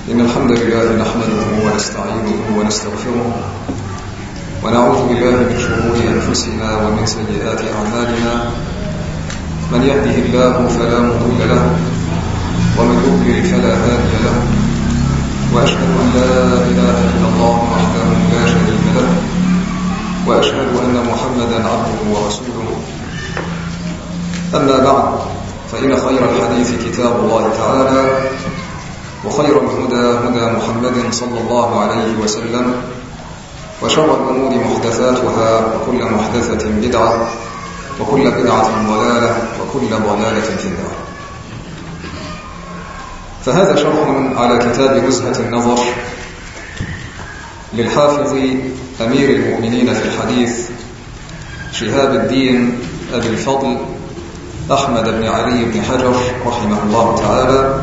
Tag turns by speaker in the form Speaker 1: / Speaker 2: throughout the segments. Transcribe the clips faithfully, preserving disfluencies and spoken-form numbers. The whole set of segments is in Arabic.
Speaker 1: إن الحمد لله نحمده ونستعينه ونستغفره ونعوذ بالله من شرور أنفسنا ومن سيئات أعمالنا. من يهده الله فلا مضل له ومن يضلل فلا هادي له، وأشهد أن لا إله إلا الله وحده لا شريك له، وأشهد أن محمدا عبده ورسوله. أما بعد، فإن خير الحديث كتاب الله تعالى، وخير الهدى هدى محمد صلى الله عليه وسلم، وشر الأمور محدثاتها، وكل محدثة بدعة، وكل بدعة ضلالة، وكل ضلالة في النار. فهذا شرح على كتاب نزهة النظر للحافظ أمير المؤمنين في الحديث شهاب الدين أبي الفضل أحمد بن علي بن حجر رحمه الله تعالى.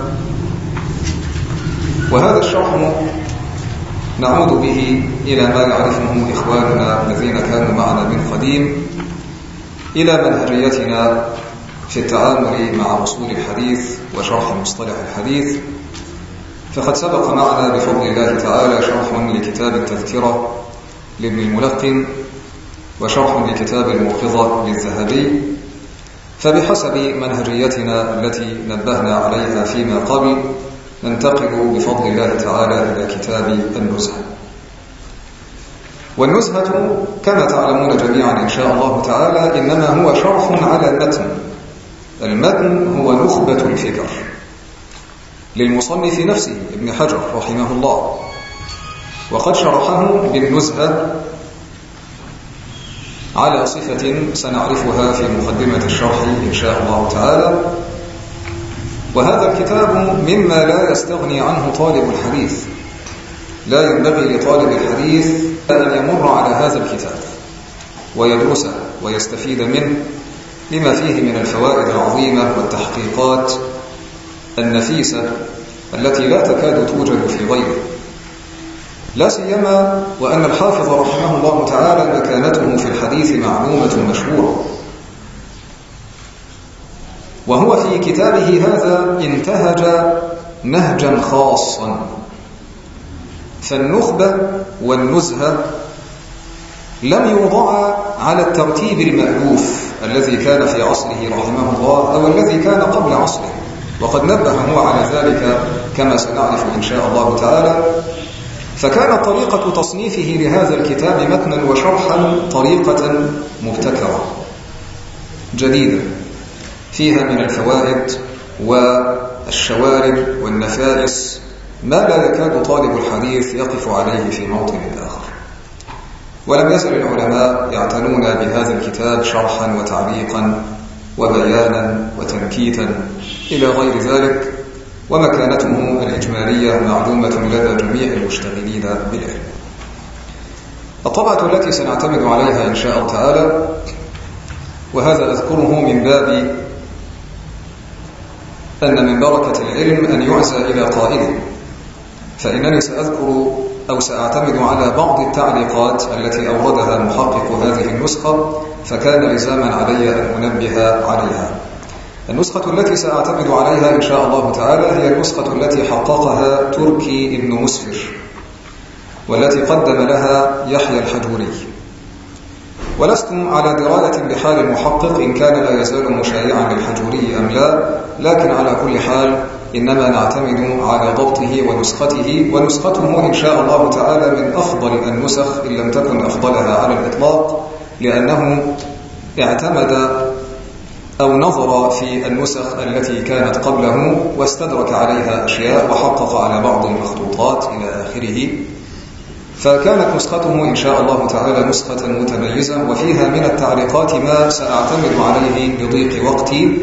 Speaker 1: وهذا الشرح نعود به إلى ما يعرفه إخواننا الذين كانوا معنا من قديم، إلى منهجيتنا في التعامل مع أصول الحديث وشرح مصطلح الحديث. فقد سبق معنا بفضل الله تعالى شرح لكتاب التذكرة لابن الملقن، وشرح لكتاب الموقظة للذهبي. فبحسب منهجيتنا التي نبهنا عليها فيما قبل ننتقل بفضل الله تعالى إلى كتاب النزهة. والنزهة كما تعلمون جميعا إن شاء الله تعالى إنما هو شرح على المتن. المتن هو نخبة الفكر للمصنف نفسه ابن حجر رحمه الله، وقد شرحه بالنزهة على صفة سنعرفها في مقدمة الشرح إن شاء الله تعالى. وهذا الكتاب مما لا يستغني عنه طالب الحديث. لا ينبغي لطالب الحديث أن يمر على هذا الكتاب ويدرسه ويستفيد منه، لما فيه من الفوائد العظيمة والتحقيقات النفيسة التي لا تكاد توجد في غيره، لا سيما وأن الحافظ رحمه الله تعالى مكانته في الحديث معلومة مشهورة. وهو في كتابه هذا انتهج نهجا خاصا. فالنخبة والنزهة لم يوضع على الترتيب المألوف الذي كان في عصره رحمه الله أو الذي كان قبل عصره، وقد نبه هو على ذلك كما سنعرف إن شاء الله تعالى. فكانت طريقة تصنيفه لهذا الكتاب متنا وشرحا طريقة مبتكرة جديدة، فيها من الفوائد والشوارد والنفائس ما لا يكاد طالب الحديث يقف عليه في موطن آخر. ولم يزل العلماء يعتنون بهذا الكتاب شرحا وتعليقا وبيانا وتنكيتا إلى غير ذلك، ومكانته الإجمالية معلومة لدى جميع المشتغلين بالعلم. الطبعة التي سنعتمد عليها إن شاء الله تعالى، وهذا أذكره من باب أن من بركة العلم أن يعزى إلى قائله، فإنني سأذكر أو سأعتمد على بعض التعليقات التي أوردها محقق هذه النسخة، فكان لزاما علي أن أنبه عليها. النسخة التي سأعتمد عليها إن شاء الله تعالى هي النسخة التي حققها تركي ابن مسفر، والتي قدم لها يحيى الحجوري. ولست على دراية بحال المحقق إن كان لا يزال مشايعا للحجوري أم لا، لكن على كل حال إنما نعتمد على ضبطه ونسخته، ونسخته إن شاء الله تعالى من أفضل النسخ إن لم تكن أفضلها على الإطلاق، لأنه اعتمد أو نظر في النسخ التي كانت قبله واستدرك عليها أشياء وحقق على بعض المخطوطات إلى آخره. فكانت نسخته إن شاء الله تعالى نسخة متميزة، وفيها من التعليقات ما سأعتمد عليه لضيق وقتي،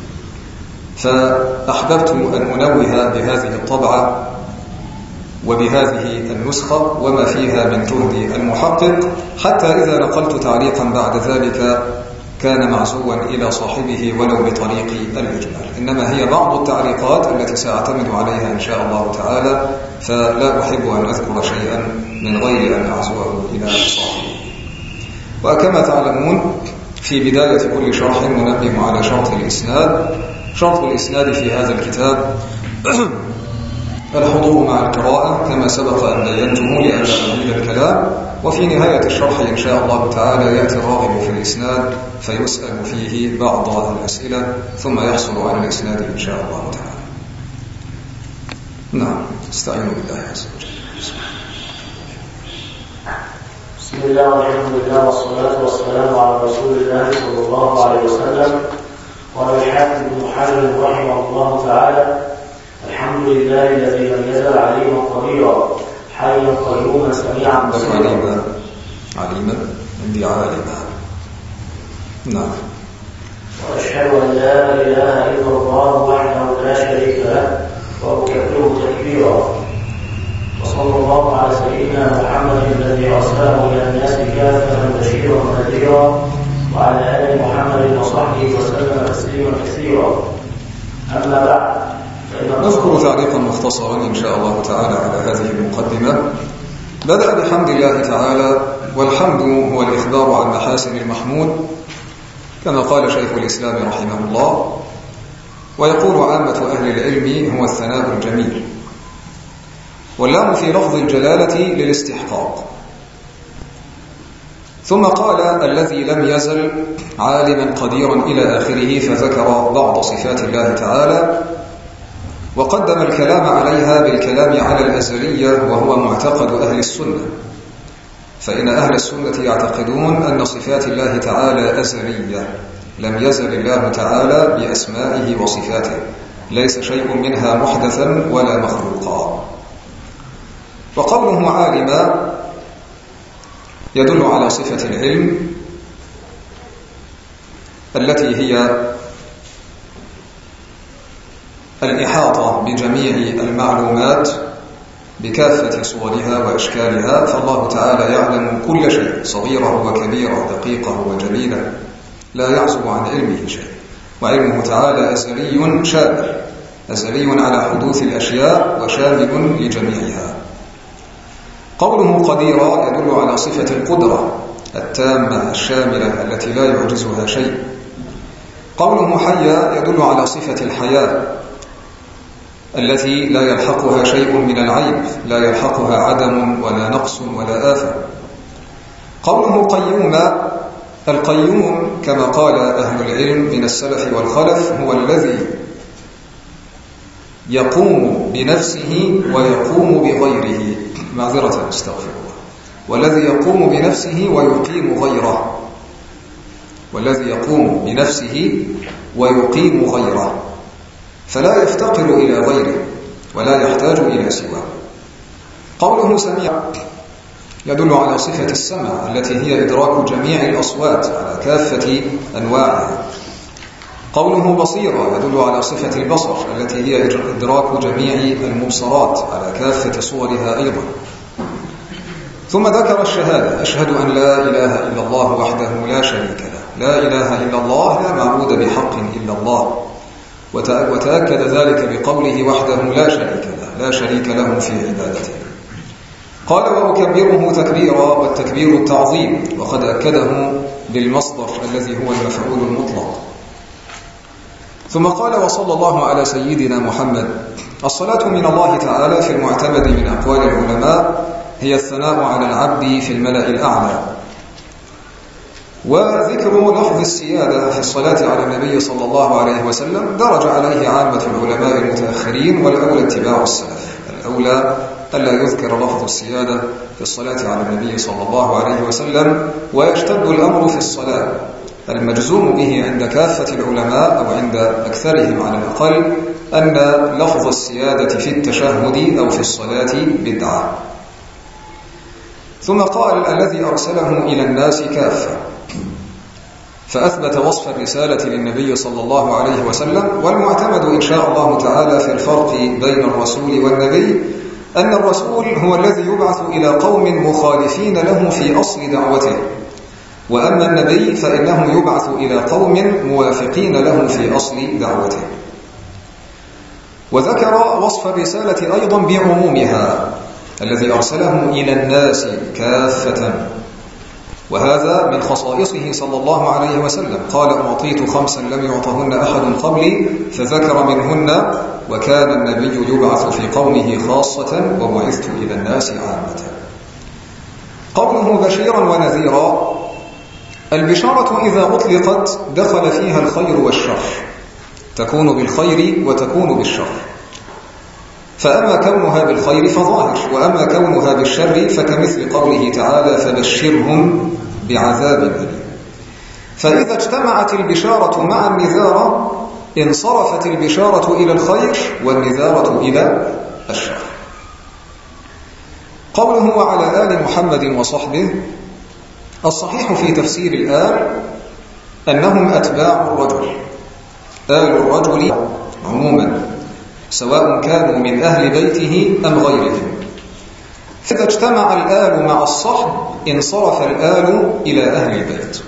Speaker 1: فأحببت أن أنوه بهذه الطبعة وبهذه النسخة وما فيها من جهد المحقق، حتى إذا نقلت تعليقا بعد ذلك كان معزوا إلى صاحبه ولو بطريق الإجمال. إنما هي بعض التعليقات التي سأعتمد عليها إن شاء الله تعالى، فلا أحب أن أذكر شيئا من غير أن أعزوه إلى صاحبه. وكما تعلمون في بداية كل شرح ننبه على شرط الإسناد. شرط الإسناد في هذا الكتاب الحضور مع القراءة كما سبق أن بينته لأن أعيد الكلام، وفي نهاية الشرح إن شاء الله تعالى يأتي الراغب في الإسناد فيسأل فيه بعض الأسئلة ثم يحصل على الإسناد إن شاء الله تعالى. نعم، استعينوا بالله عز وجل.
Speaker 2: بسم الله والحمد لله والصلاة والسلام على رسول الله صلى الله عليه وسلم. قال الحافظ ابن حجر رحمه الله تعالى: الحمد لله الذي لم يزل عليما قديرا حيا قيوما سميعا بصيرا.
Speaker 1: عليما عليما عندي عالما. نعم.
Speaker 2: وأشهد أن لا إله إلا الله وحده لا شريك له وأكبره تكبيرا. وصلى الله على سيدنا محمد الذي أرسله إلى الناس كافة بشيرا ونذيرا، وعلى آل محمد وصحبه وسلم تسليما كثيرا. أما بعد،
Speaker 1: نذكر تعليقا مختصرا إن شاء الله تعالى على هذه المقدمة. بدأ بحمد الله تعالى، والحمد هو الإخبار عن محاسن المحمود كما قال شيخ الإسلام رحمه الله، ويقول عامة أهل العلم هو الثناء الجميل، واللام في لفظ الجلالة للاستحقاق. ثم قال الذي لم يزل عالما قديرا إلى آخره، فذكر بعض صفات الله تعالى وقدم الكلام عليها بالكلام على الأزلية، وهو معتقد أهل السنة، فإن أهل السنة يعتقدون أن صفات الله تعالى أزلية، لم يزل الله تعالى بأسمائه وصفاته، ليس شيء منها محدثا ولا مخلوقا. وقوله عالما يدل على صفة العلم التي هي الإحاطة بجميع المعلومات بكافة صورها وأشكالها، فالله تعالى يعلم كل شيء، صغيره وكبيره، دقيقه وجليله، لا يعزب عن علمه شيء. وعلمه تعالى أزلي شامل، أزلي على حدوث الأشياء وشامل لجميعها. قوله قديرا يدل على صفة القدرة التامة الشاملة التي لا يعجزها شيء. قوله حيا يدل على صفة الحياة التي لا يلحقها شيء من العيب، لا يلحقها عدم ولا نقص ولا آفة. قوله قيوما، القيوم كما قال أهل العلم من السلف والخلف هو الذي يقوم بنفسه ويقوم بغيره، معذرة استغفر الله، والذي يقوم بنفسه ويقيم غيره، والذي يقوم بنفسه ويقيم غيره، فلا يفتقر إلى غيره ولا يحتاج إلى سواه. قوله سميع يدل على صفة السمع التي هي إدراك جميع الأصوات على كافة أنواعها. قوله بصيرا يدل على صفة البصر التي هي إدراك جميع المبصرات على كافة صورها أيضا. ثم ذكر الشهادة: أشهد أن لا إله إلا الله وحده لا شريك له، لا إله إلا الله، لا معبود بحق إلا الله. وتأكد ذلك بقوله وحده لا شريك له، لا شريك له في عبادته. قال وأكبره تكبيرا، والتكبير التعظيم، وقد أكده بالمصدر الذي هو المفعول المطلق. ثم قال وصلى الله على سيدنا محمد. الصلاة من الله تعالى في المعتمد من أقوال العلماء هي الثناء على العبد في الملأ الأعلى. وذكر لفظ السيادة في الصلاة على النبي صلى الله عليه وسلم درج عليه عامة العلماء المتأخرين، والأولى اتباع السلف. الأولى ألا يذكر لفظ السيادة في الصلاة على النبي صلى الله عليه وسلم، ويشتد الأمر في الصلاة المجزوم به عند كافة العلماء أو عند أكثرهم على الأقل أن لفظ السيادة في التشهد أو في الصلاة بدعة. ثم قال الذي أرسله إلى الناس كافة، فأثبت وصف الرسالة للنبي صلى الله عليه وسلم. والمعتمد إن شاء الله تعالى في الفرق بين الرسول والنبي أن الرسول هو الذي يبعث إلى قوم مخالفين له في أصل دعوته، وأما النبي فإنه يبعث إلى قوم موافقين له في أصل دعوته. وذكر وصف الرسالة أيضا بعمومها، الذي أرسله إلى الناس كافة. وهذا من خصائصه صلى الله عليه وسلم. قال أعطيت خمسا لم يعطهن أحد قبلي، فذكر منهن وكان النبي يبعث في قومه خاصة وبعثت إلى الناس عامة. قوله بشيرا ونذيرا، البشارة إذا أطلقت دخل فيها الخير والشر، تكون بالخير وتكون بالشر، فأما كونها بالخير فظاهر، وأما كونها بالشر فكمثل قوله تعالى فبشرهم بعذاب أليم. فإذا اجتمعت البشارة مع النذارة انصرفت البشارة إلى الخير والنذارة إلى الشر. قوله وعلى آل محمد وصحبه، الصحيح في تفسير الآل أنهم أتباع الرجل، آل الرجل عموما سواء كانوا من أهل بيته أم غيرهم. فإذا اجتمع الآل مع الصحب انصرف الآل إلى أهل البيت.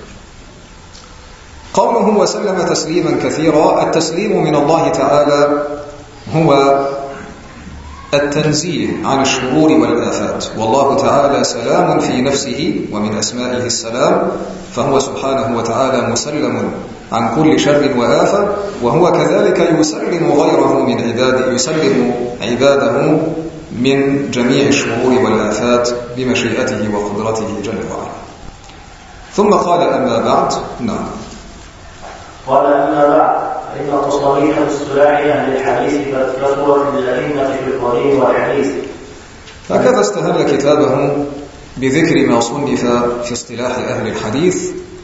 Speaker 1: قوله وسلم تسليما كثيرا، التسليم من الله تعالى هو التنزيه عن الشرور والآفات، والله تعالى سلام في نفسه ومن أسمائه السلام، فهو سبحانه وتعالى مسلم عن كل شر وآفة، وهو كذلك يسلم غيره من عباده، يسلم عباده من جميع الشرور والآفات بمشيئته وقدرته جل وعلا. ثم قال أما بعد. نعم.
Speaker 2: قال أما بعد، فإن تصاريح الاصطلاح أهل الحديث قد كثرت للأئمة في القديم والحديث.
Speaker 1: هكذا استهل كتابه بذكر ما صنف في اصطلاح أهل الحديث،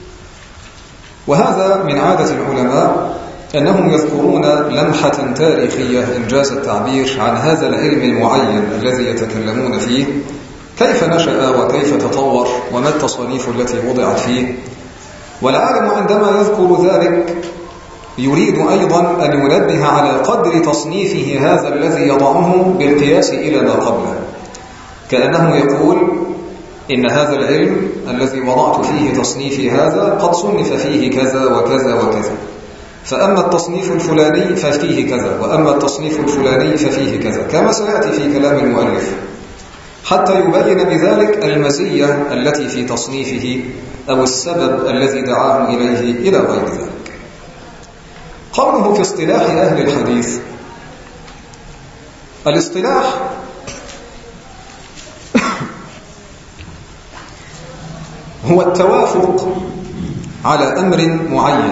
Speaker 1: وهذا من عادة العلماء أنهم يذكرون لمحة تاريخية إنجاز التعبير عن هذا العلم المعين الذي يتكلمون فيه، كيف نشأ وكيف تطور وما التصانيف التي وضعت فيه. والعالم عندما يذكر ذلك يريد أيضا أن ينبه على قدر تصنيفه هذا الذي يضعه بالقياس إلى ما قبله، كأنه يقول إن هذا العلم الذي وضعت فيه تصنيفي هذا قد صنف فيه كذا وكذا وكذا، فأما التصنيف الفلاني ففيه كذا، وأما التصنيف الفلاني ففيه كذا، كما سيأتي في كلام المؤلف، حتى يبين بذلك المزية التي في تصنيفه أو السبب الذي دعاه إليه إلى غير ذلك. قوله في اصطلاح أهل الحديث، الاصطلاح هو التوافق على أمر معين.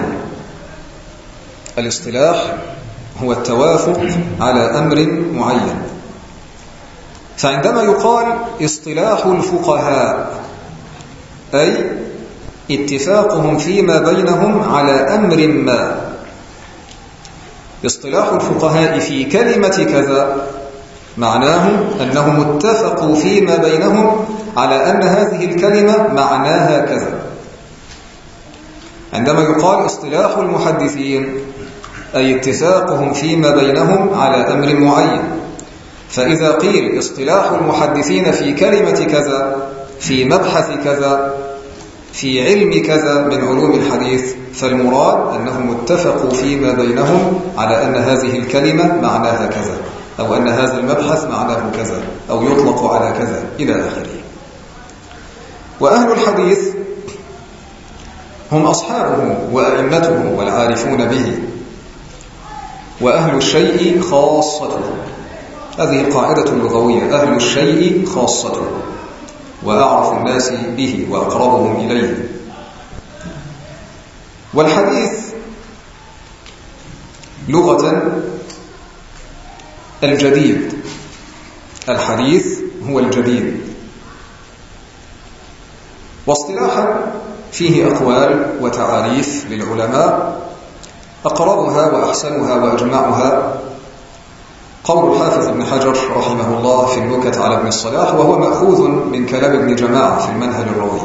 Speaker 1: الاصطلاح هو التوافق على أمر معين. فعندما يقال اصطلاح الفقهاء أي اتفاقهم فيما بينهم على أمر ما. اصطلاح الفقهاء في كلمة كذا معناه أنهم اتفقوا فيما بينهم على أن هذه الكلمة معناها كذا. عندما يقال اصطلاح المحدثين أي اتفاقهم فيما بينهم على أمر معين. فإذا قيل اصطلاح المحدثين في كلمة كذا، في مبحث كذا، في علم كذا من علوم الحديث، فالمراد أنهم اتفقوا فيما بينهم على أن هذه الكلمة معناها كذا، أو أن هذا المبحث معناه كذا، أو يطلق على كذا إلى آخره. وأهل الحديث هم أصحابه وأئمته والعارفون به، وأهل الشيء خاصته. هذه القاعدة اللغوية، أهل الشيء خاصته، وأعرف الناس به وأقربهم إليه. والحديث لغة الجديد، الحديث هو الجديد. واصطلاحا فيه أقوال وتعاريف للعلماء، أقربها وأحسنها وأجمعها قول الحافظ ابن حجر رحمه الله في النكت على ابن الصلاح، وهو مأخوذ من كلام ابن جماعة في المنهل الروي.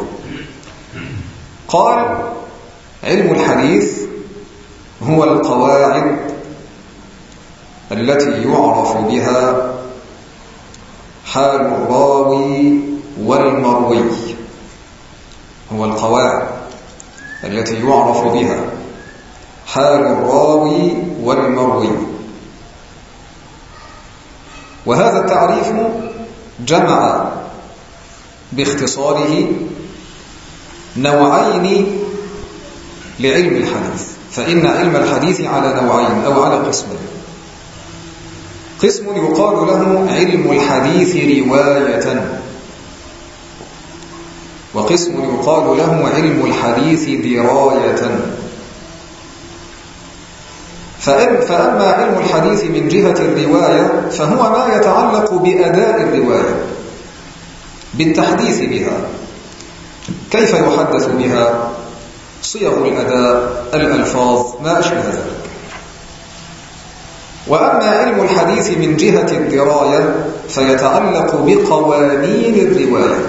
Speaker 1: قال: علم الحديث هو القواعد التي يعرف بها حال الراوي والمروي. هو القواعد التي يعرف بها حال الراوي والمروي. وهذا التعريف جمع باختصاره نوعين لعلم الحديث، فإن علم الحديث على نوعين أو على قسمين. قسم يقال له علم الحديث رواية، وقسم يقال له علم الحديث دراية. فأما علم الحديث من جهة الرواية فهو ما يتعلق بأداء الرواية، بالتحديث بها، كيف يحدث بها، صيغ الأداء، الألفاظ، ما أشبه ذلك. وأما علم الحديث من جهة الدراية فيتعلق بقوانين الرواية،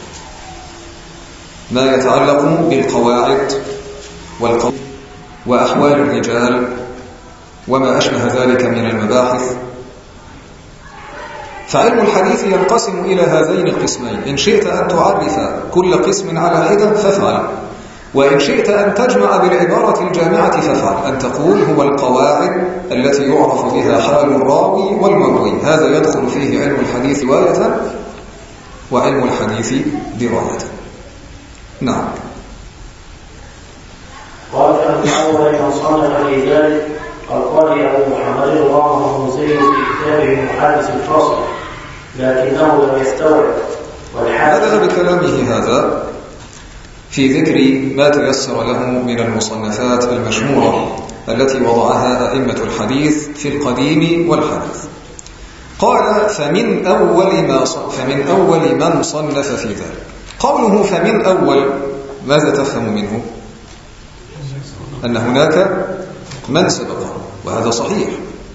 Speaker 1: ما يتعلق بالقواعد والقواعد وأحوال الرجال وما أشبه ذلك من المباحث. فعلم الحديث ينقسم إلى هذين القسمين، إن شئت أن تعرف كل قسم على حدة فافعل، وإن شئت أن تجمع بالعبارة الجامعة فافعل، أن تقول هو القواعد التي يعرف بها حال الراوي والمروي، هذا يدخل فيه علم الحديث رواية وعلم الحديث دراية. نعم.
Speaker 2: قال أول من صنف في ذلك القاضي أبو محمد الله المزي في كتابه محادث الفصل، لكنه لم يستوعب.
Speaker 1: هذا بكلامه هذا في ذكر ما تيسر له من المصنفات المشهورة التي وضعها أئمة الحديث في القديم والحديث. قال فمن أول ما فمن أول من صنف في ذلك. قوله فمن أول ماذا تفهم منه؟ أن هناك من سبقه، وهذا صحيح.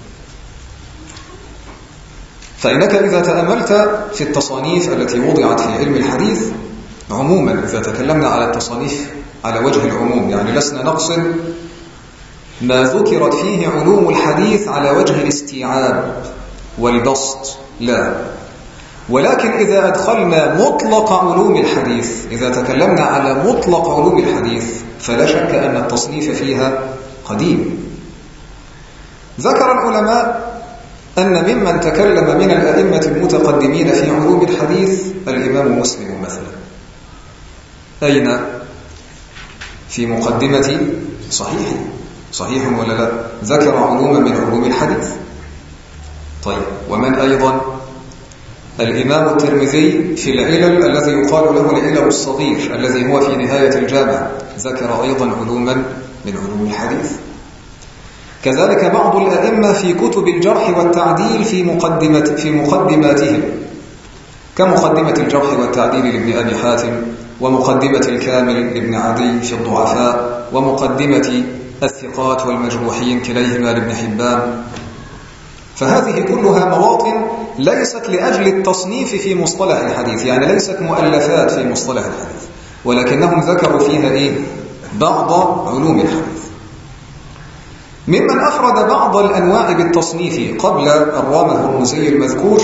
Speaker 1: فإنك إذا تأملت في التصانيف التي وضعت في علم الحديث عموما، إذا تكلمنا على التصانيف على وجه العموم، يعني لسنا نقصد ما ذكرت فيه علوم الحديث على وجه الاستيعاب والبسط، لا، ولكن إذا أدخلنا مطلق علوم الحديث، إذا تكلمنا على مطلق علوم الحديث، فلا شك أن التصنيف فيها قديم. ذكر العلماء أن ممن تكلم من الأئمة المتقدمين في علوم الحديث الإمام مسلم مثلا. أين؟ في مقدمة صحيح صحيح ولا لا؟ ذكر علوما من علوم الحديث. طيب، ومن أيضا؟ الإمام الترمذي في العلل الذي يقال له العلل الصغير الذي هو في نهاية الجامع، ذكر أيضا علوما من علوم الحديث. كذلك بعض الأئمة في كتب الجرح والتعديل في مقدمة في مقدماتهم، كمقدمة الجرح والتعديل لابن أبي حاتم، ومقدمة الكامل لابن عدي في الضعفاء، ومقدمة الثقات والمجروحين كليهما لابن حبان. فهذه كلها مواطن ليست لأجل التصنيف في مصطلح الحديث، يعني ليست مؤلفات في مصطلح الحديث، ولكنهم ذكروا فيها إيه؟ بعض علوم الحديث. ممن أفرد بعض الأنواع بالتصنيف قبل الرامة الهرمزي المذكور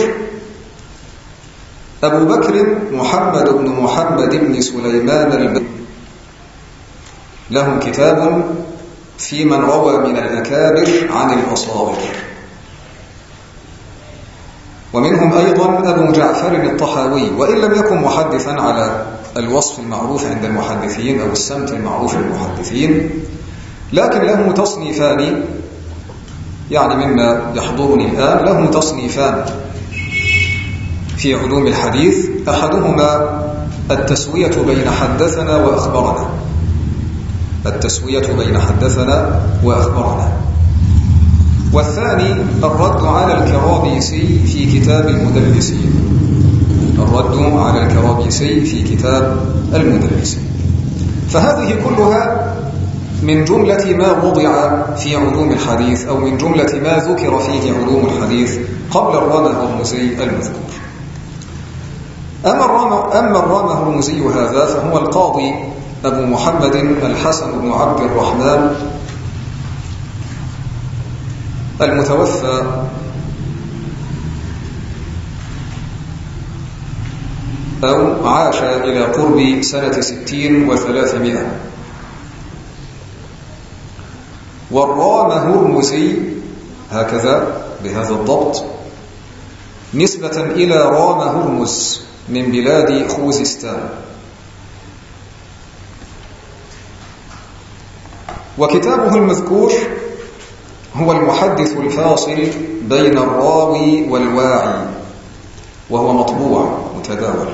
Speaker 1: أبو بكر محمد بن محمد بن سليمان البدري، له كتاب في من روى من الأكابر عن الأصاغر. ومنهم أيضا أبو جعفر الطحاوي، وإن لم يكن محدثا على الوصف المعروف عند المحدثين أو السمت المعروف للمحدثين، لكن له تصنيفان، يعني مما يحضرني الآن له تصنيفان في علوم الحديث. أحدهما التسوية بين حدثنا وأخبرنا، التسوية بين حدثنا وأخبرنا. والثاني الرد على الكرابيسي في كتاب المدلسين، الرد على الكرابيسي في كتاب المدلسين. فهذه كلها من جملة ما وضع في علوم الحديث، أو من جملة ما ذكر فيه علوم الحديث قبل الرامة الهرمزي المذكور. أما الرامة, أما الرامة الهرمزي هذا فهو القاضي أبو محمد الحسن بن عبد الرحمن المتوفى أو عاش إلى قرب سنة ستين وثلاثمائة. والرامة هرمزي هكذا بهذا الضبط نسبة إلى رام هرمز من بلاد خوزستان. وكتابه المذكور هو المحدث الفاصل بين الراوي والواعي، وهو مطبوع متداول.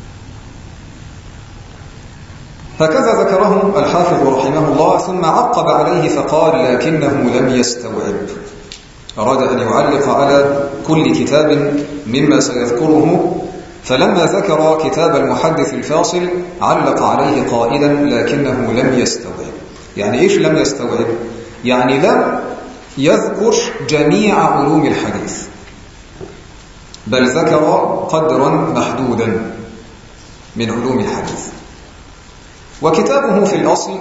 Speaker 1: هكذا ذكره الحافظ رحمه الله، ثم عقب عليه فقال لكنه لم يستوعب. أراد أن يعلق على كل كتاب مما سيذكره، فلما ذكر كتاب المحدث الفاصل علق عليه قائلا لكنه لم يستوعب. يعني إيش لم يستوعب؟ يعني لم يذكر جميع علوم الحديث، بل ذكر قدرا محدودا من علوم الحديث. وكتابه في الأصل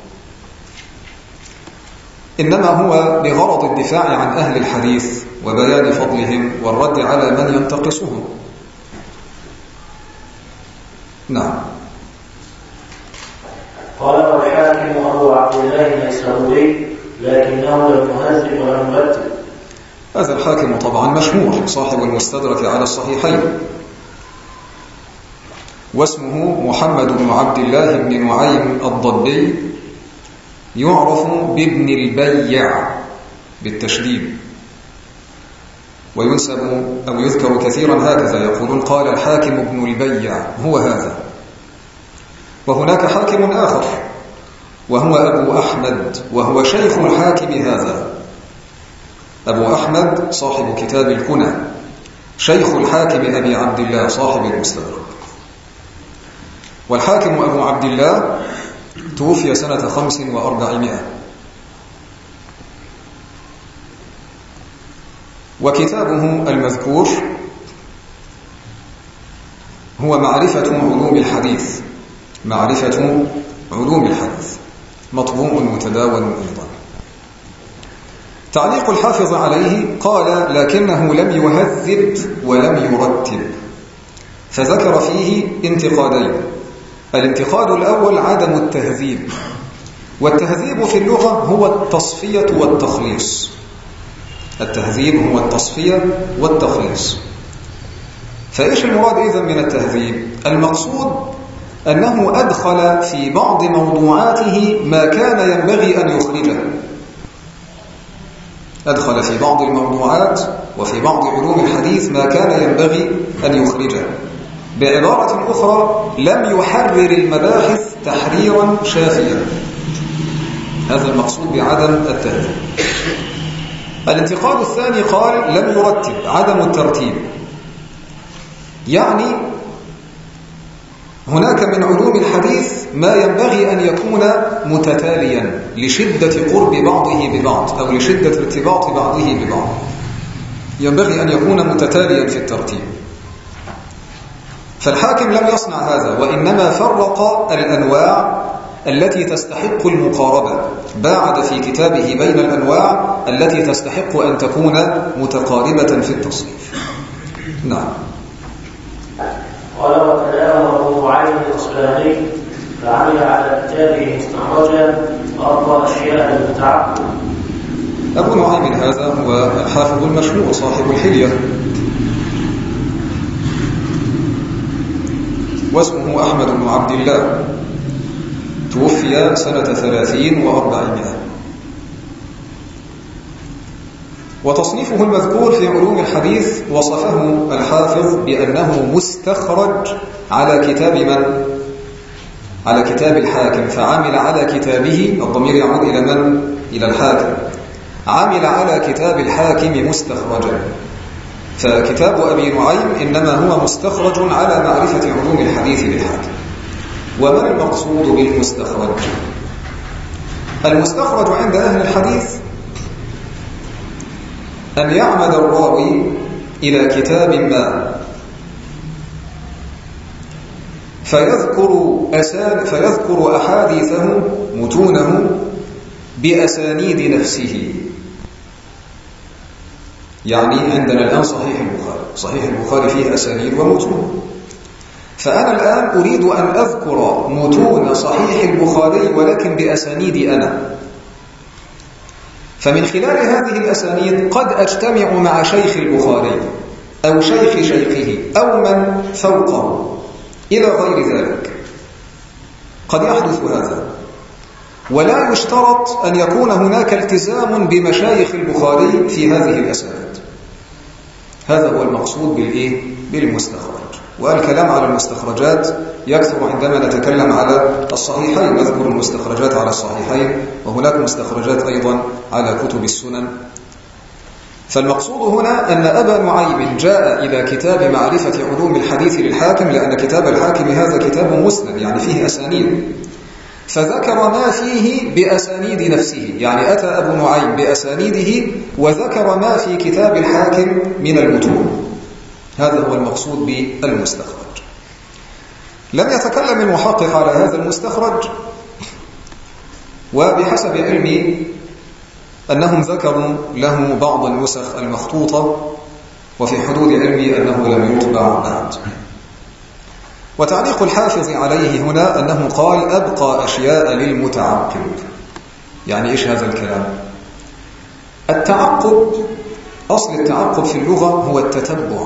Speaker 1: إنما هو بغرض الدفاع عن أهل الحديث وبيان فضلهم والرد على من ينتقصهم. نعم.
Speaker 2: قال الحاكم أبو عبد الله النيسابوري لكنه لم يهذب ولم يرتب.
Speaker 1: هذا الحاكم طبعا مشهور، صاحب المستدرك على الصحيحين، واسمه محمد بن عبد الله بن نعيم الضبي، يعرف بابن البيع بالتشديد، وينسب أو يذكر كثيرا هكذا، يقولون قال الحاكم ابن البيع، هو هذا. وهناك حاكم آخر وهو أبو أحمد، وهو شيخ الحاكم هذا. أبو أحمد صاحب كتاب الكنى، شيخ الحاكم أبي عبد الله صاحب المستدرك. والحاكم أبو عبد الله توفي سنة خمس وأربعمائة. وكتابه المذكور هو معرفة علوم الحديث، معرفة علوم الحديث، مطبوع متداول أيضا. تعليق الحافظ عليه قال لكنه لم يهذب ولم يرتب، فذكر فيه انتقادين. الانتقاد الأول عدم التهذيب، والتهذيب في اللغة هو التصفية والتخليص. التهذيب هو التصفية والتخليص. فإيش المراد إذن من التهذيب؟ المقصود أنه أدخل في بعض موضوعاته ما كان ينبغي أن يخرجه، أدخل في بعض الموضوعات وفي بعض علوم الحديث ما كان ينبغي أن يخرجه. بعبارة أخرى لم يحرر المباحث تحريرا شافيا. هذا المقصود بعدم التهذيب. الانتقاد الثاني قال لم يرتب، عدم الترتيب، يعني هناك من علوم الحديث ما ينبغي أن يكون متتاليا لشدة قرب بعضه ببعض أو لشدة ارتباط بعضه ببعض، ينبغي أن يكون متتاليا في الترتيب. فالحاكم لم يصنع هذا، وإنما فرق الأنواع التي تستحق المقاربة، باعد في كتابه بين الأنواع التي تستحق أن تكون متقاربة في التصنيف. نعم.
Speaker 2: قال وكلامه أبو معين الأصبهاني فعمل على كتابه مستخرجا وأربع أشياء المتعقل.
Speaker 1: أبو نعيم هذا هو الحافظ المشهور صاحب الحلية، واسمه أحمد بن عبد الله، توفي سنة ثلاثين وأربعمائة. وتصنيفه المذكور في علوم الحديث وصفه الحافظ بأنه مستخرج على كتاب من؟ على كتاب الحاكم، فعمل على كتابه، الضمير يعود إلى من؟ إلى الحاكم. عمل على كتاب الحاكم مستخرجا، فكتاب أبي نعيم إنما هو مستخرج على معرفة علوم الحديث للحاكم. وما المقصود بالمستخرج؟ المستخرج عند أهل الحديث أن يعمد الراوي إلى كتاب ما فيذكر, أسان فيذكر أحاديثه متونه بأسانيد نفسه. يعني عندنا الآن صحيح البخاري، صحيح البخاري فيه أسانيد ومتون، فأنا الآن أريد أن أذكر متون صحيح البخاري ولكن بأسانيدي أنا. فمن خلال هذه الأسانيد قد أجتمع مع شيخ البخاري أو شيخ شيخه أو من فوقه إلى غير ذلك، قد يحدث هذا. ولا يشترط أن يكون هناك التزام بمشايخ البخاري في هذه الأسانيد. هذا هو المقصود بالإيه؟ بالمستخرج. والكلام على المستخرجات يكثر عندما نتكلم على الصحيحين، نذكر المستخرجات على الصحيحين، وهناك مستخرجات أيضا على كتب السنن. فالمقصود هنا أن أبا نعيم جاء إلى كتاب معرفة علوم الحديث للحاكم، لأن كتاب الحاكم هذا كتاب مسند يعني فيه أسانيد، فذكر ما فيه بأسانيد نفسه، يعني أتى أبو نعيم بأسانيده وذكر ما في كتاب الحاكم من المتون. هذا هو المقصود بالمستخرج. لم يتكلم المحقق على هذا المستخرج، وبحسب علمي أنهم ذكروا له بعض النسخ المخطوطة، وفي حدود علمي أنه لم يطبع بعد. وتعليق الحافظ عليه هنا أنه قال أبقى أشياء للمتعقب. يعني إيش هذا الكلام؟ التعقب، أصل التعقب في اللغة هو التتبع.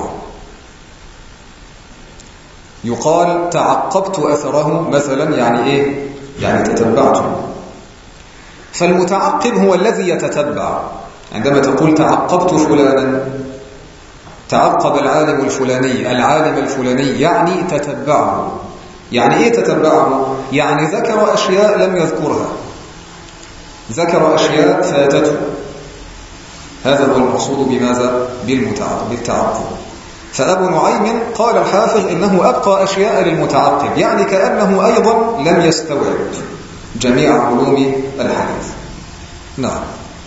Speaker 1: يقال تعقبت أثره مثلا، يعني إيه؟ يعني تتبعته. فالمتعقب هو الذي يتتبع. عندما تقول تعقبت فلانا، تعقب العالم الفلاني العالم الفلاني، يعني تتبعه. يعني إيه تتبعه؟ يعني ذكر أشياء لم يذكرها، ذكر أشياء فاتته. هذا هو المقصود بماذا؟ بالمتعقب، بالتعقب. فأبو نعيم قال الحافظ إنه أبقى أشياء للمتعقب، يعني كأنه أيضا لم يستوعب جميع علوم الحديث. نعم.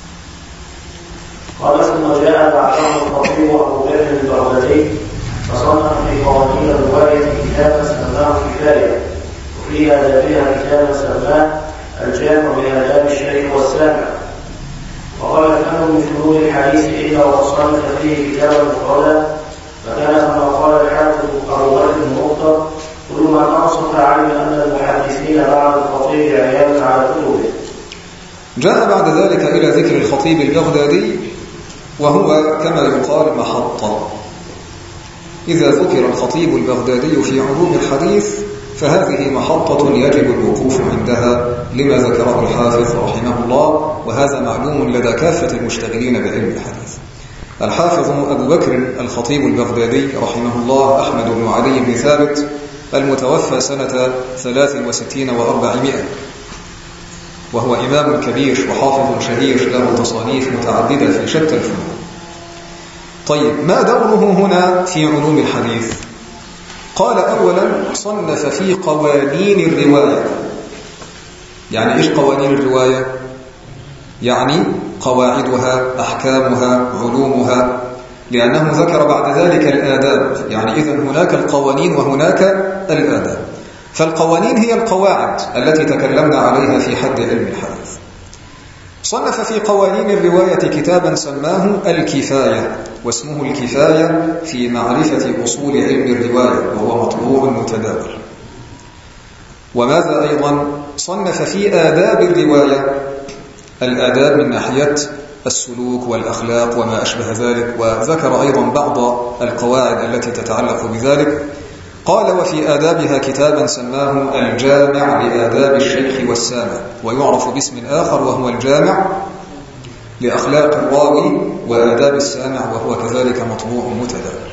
Speaker 2: قال ثم جاء بعدهم الخطيب أبو بكر البغدادي فصنف في قوانين الرواية كتابا سماه كفاية، وفي آدابها كتابا سماه الجامع لآداب الشيخ والسامع. وقال كانوا من فنون الحديث إلا وصنف فيه كتابا مفردا، فكان كما قال الحافظ أبو بكر المختار كل من أنصف علم أن المحدثين بعد الخطيب عيان على كتبه.
Speaker 1: جاء بعد ذلك إلى ذكر الخطيب البغدادي، وهو كما يقال محطة. إذا ذكر الخطيب البغدادي في علوم الحديث فهذه محطة يجب الوقوف عندها لما ذكره الحافظ رحمه الله، وهذا معلوم لدى كافة المشتغلين بعلم الحديث. الحافظ أبو بكر الخطيب البغدادي رحمه الله أحمد بن علي بن ثابت، المتوفى سنة ثلاث وستين وأربعمائة، وهو إمام كبير وحافظ شهير له تصانيف متعددة في شتى الفنون. طيب، ما دوره هنا في علوم الحديث؟ قال أولا صنف في قوانين الرواية. يعني إيش قوانين الرواية؟ يعني قواعدها، أحكامها، علومها، لأنه ذكر بعد ذلك الآداب. يعني إذن هناك القوانين وهناك الآداب. فالقوانين هي القواعد التي تكلمنا عليها في حد علم الحديث. صنف في قوانين الرواية كتابا سماه الكفاية، واسمه الكفاية في معرفة أصول علم الرواية، وهو مطبوع متداول. وماذا أيضا؟ صنف في آداب الرواية، الآداب من ناحية السلوك والأخلاق وما أشبه ذلك، وذكر أيضا بعض القواعد التي تتعلق بذلك. قال وفي آدابها كتابا سماه الجامع لآداب الشيخ والسامع، ويعرف باسم آخر وهو الجامع لأخلاق الراوي وآداب السامع، وهو كذلك مطبوع متداول.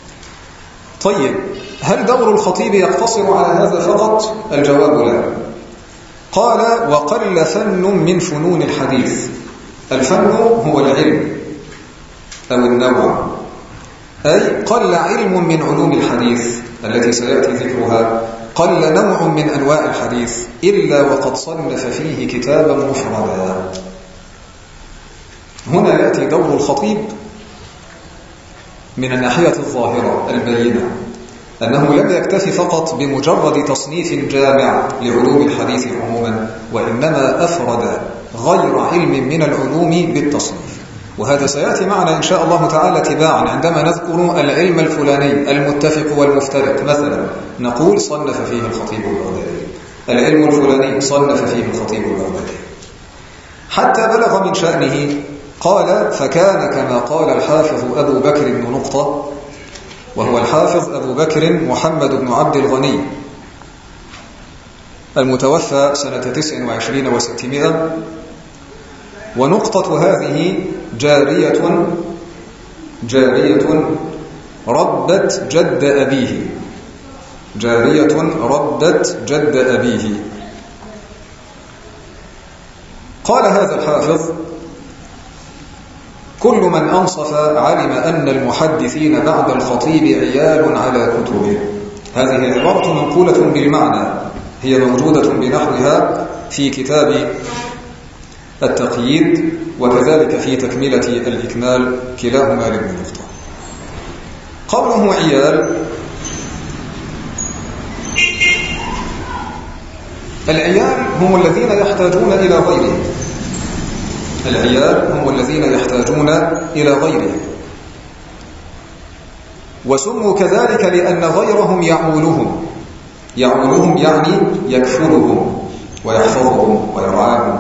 Speaker 1: طيب، هل دور الخطيب يقتصر على هذا فقط؟ الجواب لا. قال وقل فن من فنون الحديث. الفن هو العلم أو النوع، أي قل علم من علوم الحديث التي سيأتي ذكرها، قل نوع من أنواع الحديث إلا وقد صنف فيه كتابا مفردا. هنا يأتي دور الخطيب من الناحية الظاهرة البينة، أنه لم يكتفي فقط بمجرد تصنيف جامع لعلوم الحديث عموما، وإنما أفرد غير علم من العلوم بالتصنيف. وهذا سيأتي معنا إن شاء الله تعالى تباعا عندما نذكر العلم الفلاني المتفق والمفترق. مثلا نقول صنف فيه الخطيب البغدادي، العلم الفلاني صنف فيه الخطيب البغدادي، حتى بلغ من شأنه. قال فكان كما قال الحافظ أبو بكر بن نقطة، وهو الحافظ أبو بكر محمد بن عبد الغني المتوفى سنة تسع وعشرين وستمائة. ونقطة هذه جارية جارية ربت جد أبيه جارية ربت جد أبيه. قال هذا الحافظ: كل من أنصف علم أن المحدثين بعد الخطيب عيال على كتبه. هذه العبارة منقولة بالمعنى، هي موجودة بنحوها في كتاب التقييد وكذلك في تكملة الإكمال، كلاهما لابن نقطة. قوله عيال، العيال هم الذين يحتاجون إلى غيره العيال هم الذين يحتاجون إلى غيره وسموا كذلك لأن غيرهم يعولهم يعولهم يعني يكفلهم ويحفظهم ويرعاهم.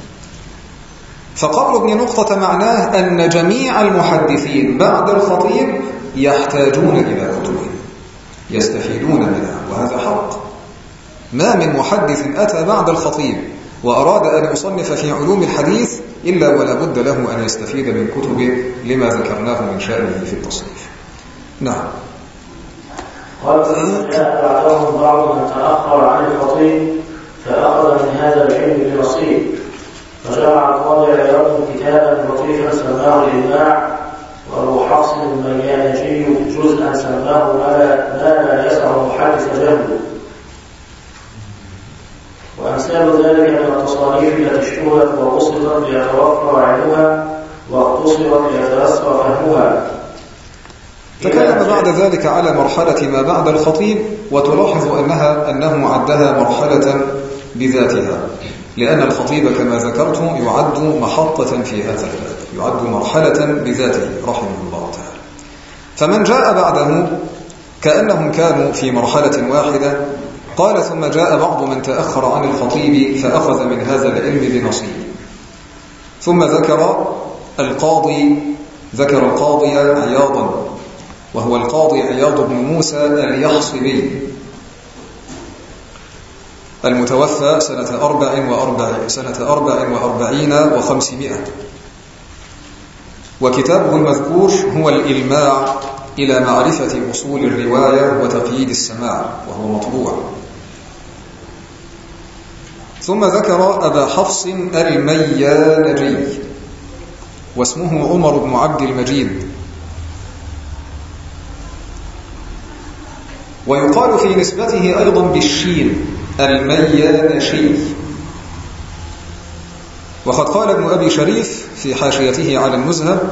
Speaker 1: فقول ابن نقطة معناه أن جميع المحدثين بعد الخطيب يحتاجون إلى كتبه، يستفيدون منها، وهذا حق. ما من محدث أتى بعد الخطيب وأراد أن يصنف في علوم الحديث إلا ولا بد له أن يستفيد من كتبه لما ذكرناه من شأنه في التصنيف. نعم.
Speaker 2: قال: جاء بعدهم بعض من تأخر عن الخطيب فأخذ من هذا العلم بنصيب، فجمع القاضي عياض كتابا لطيفا سماه الإجماع، وأبو حفص الميانجي جزءا سماه ما لا يسع المحدث جهله، وأمثال ذلك من التصانيف التي اشتهرت وبسطت ليتوفر علمها واقتصرت ليتيسر فهمها.
Speaker 1: تكلم بعد ذلك على مرحلة ما بعد الخطيب، وتلاحظ أنها أنه عدها مرحلة بذاتها، لأن الخطيب كما ذكرت يعد محطة في هذا الباب، يعد مرحلة بذاته رحمه الله تعالى. فمن جاء بعده كأنهم كانوا في مرحلة واحدة. قال: ثم جاء بعض من تأخر عن الخطيب فأخذ من هذا العلم بنصيب. ثم ذكر القاضي ذكر القاضي عياضا، وهو القاضي عياض بن موسى اليحصبي المتوفى سنة أربع وأربعين سنة أربع وأربعين وخمسمائة. وكتابه المذكور هو الإلماع إلى معرفة أصول الرواية وتقييد السماع، وهو مطبوع. ثم ذكر أبا حفص الميانجي، واسمه عمر بن عبد المجيد، ويقال في نسبته أيضا بالشين الميانشي. وقد قال ابن أبي شريف في حاشيته على النزهة: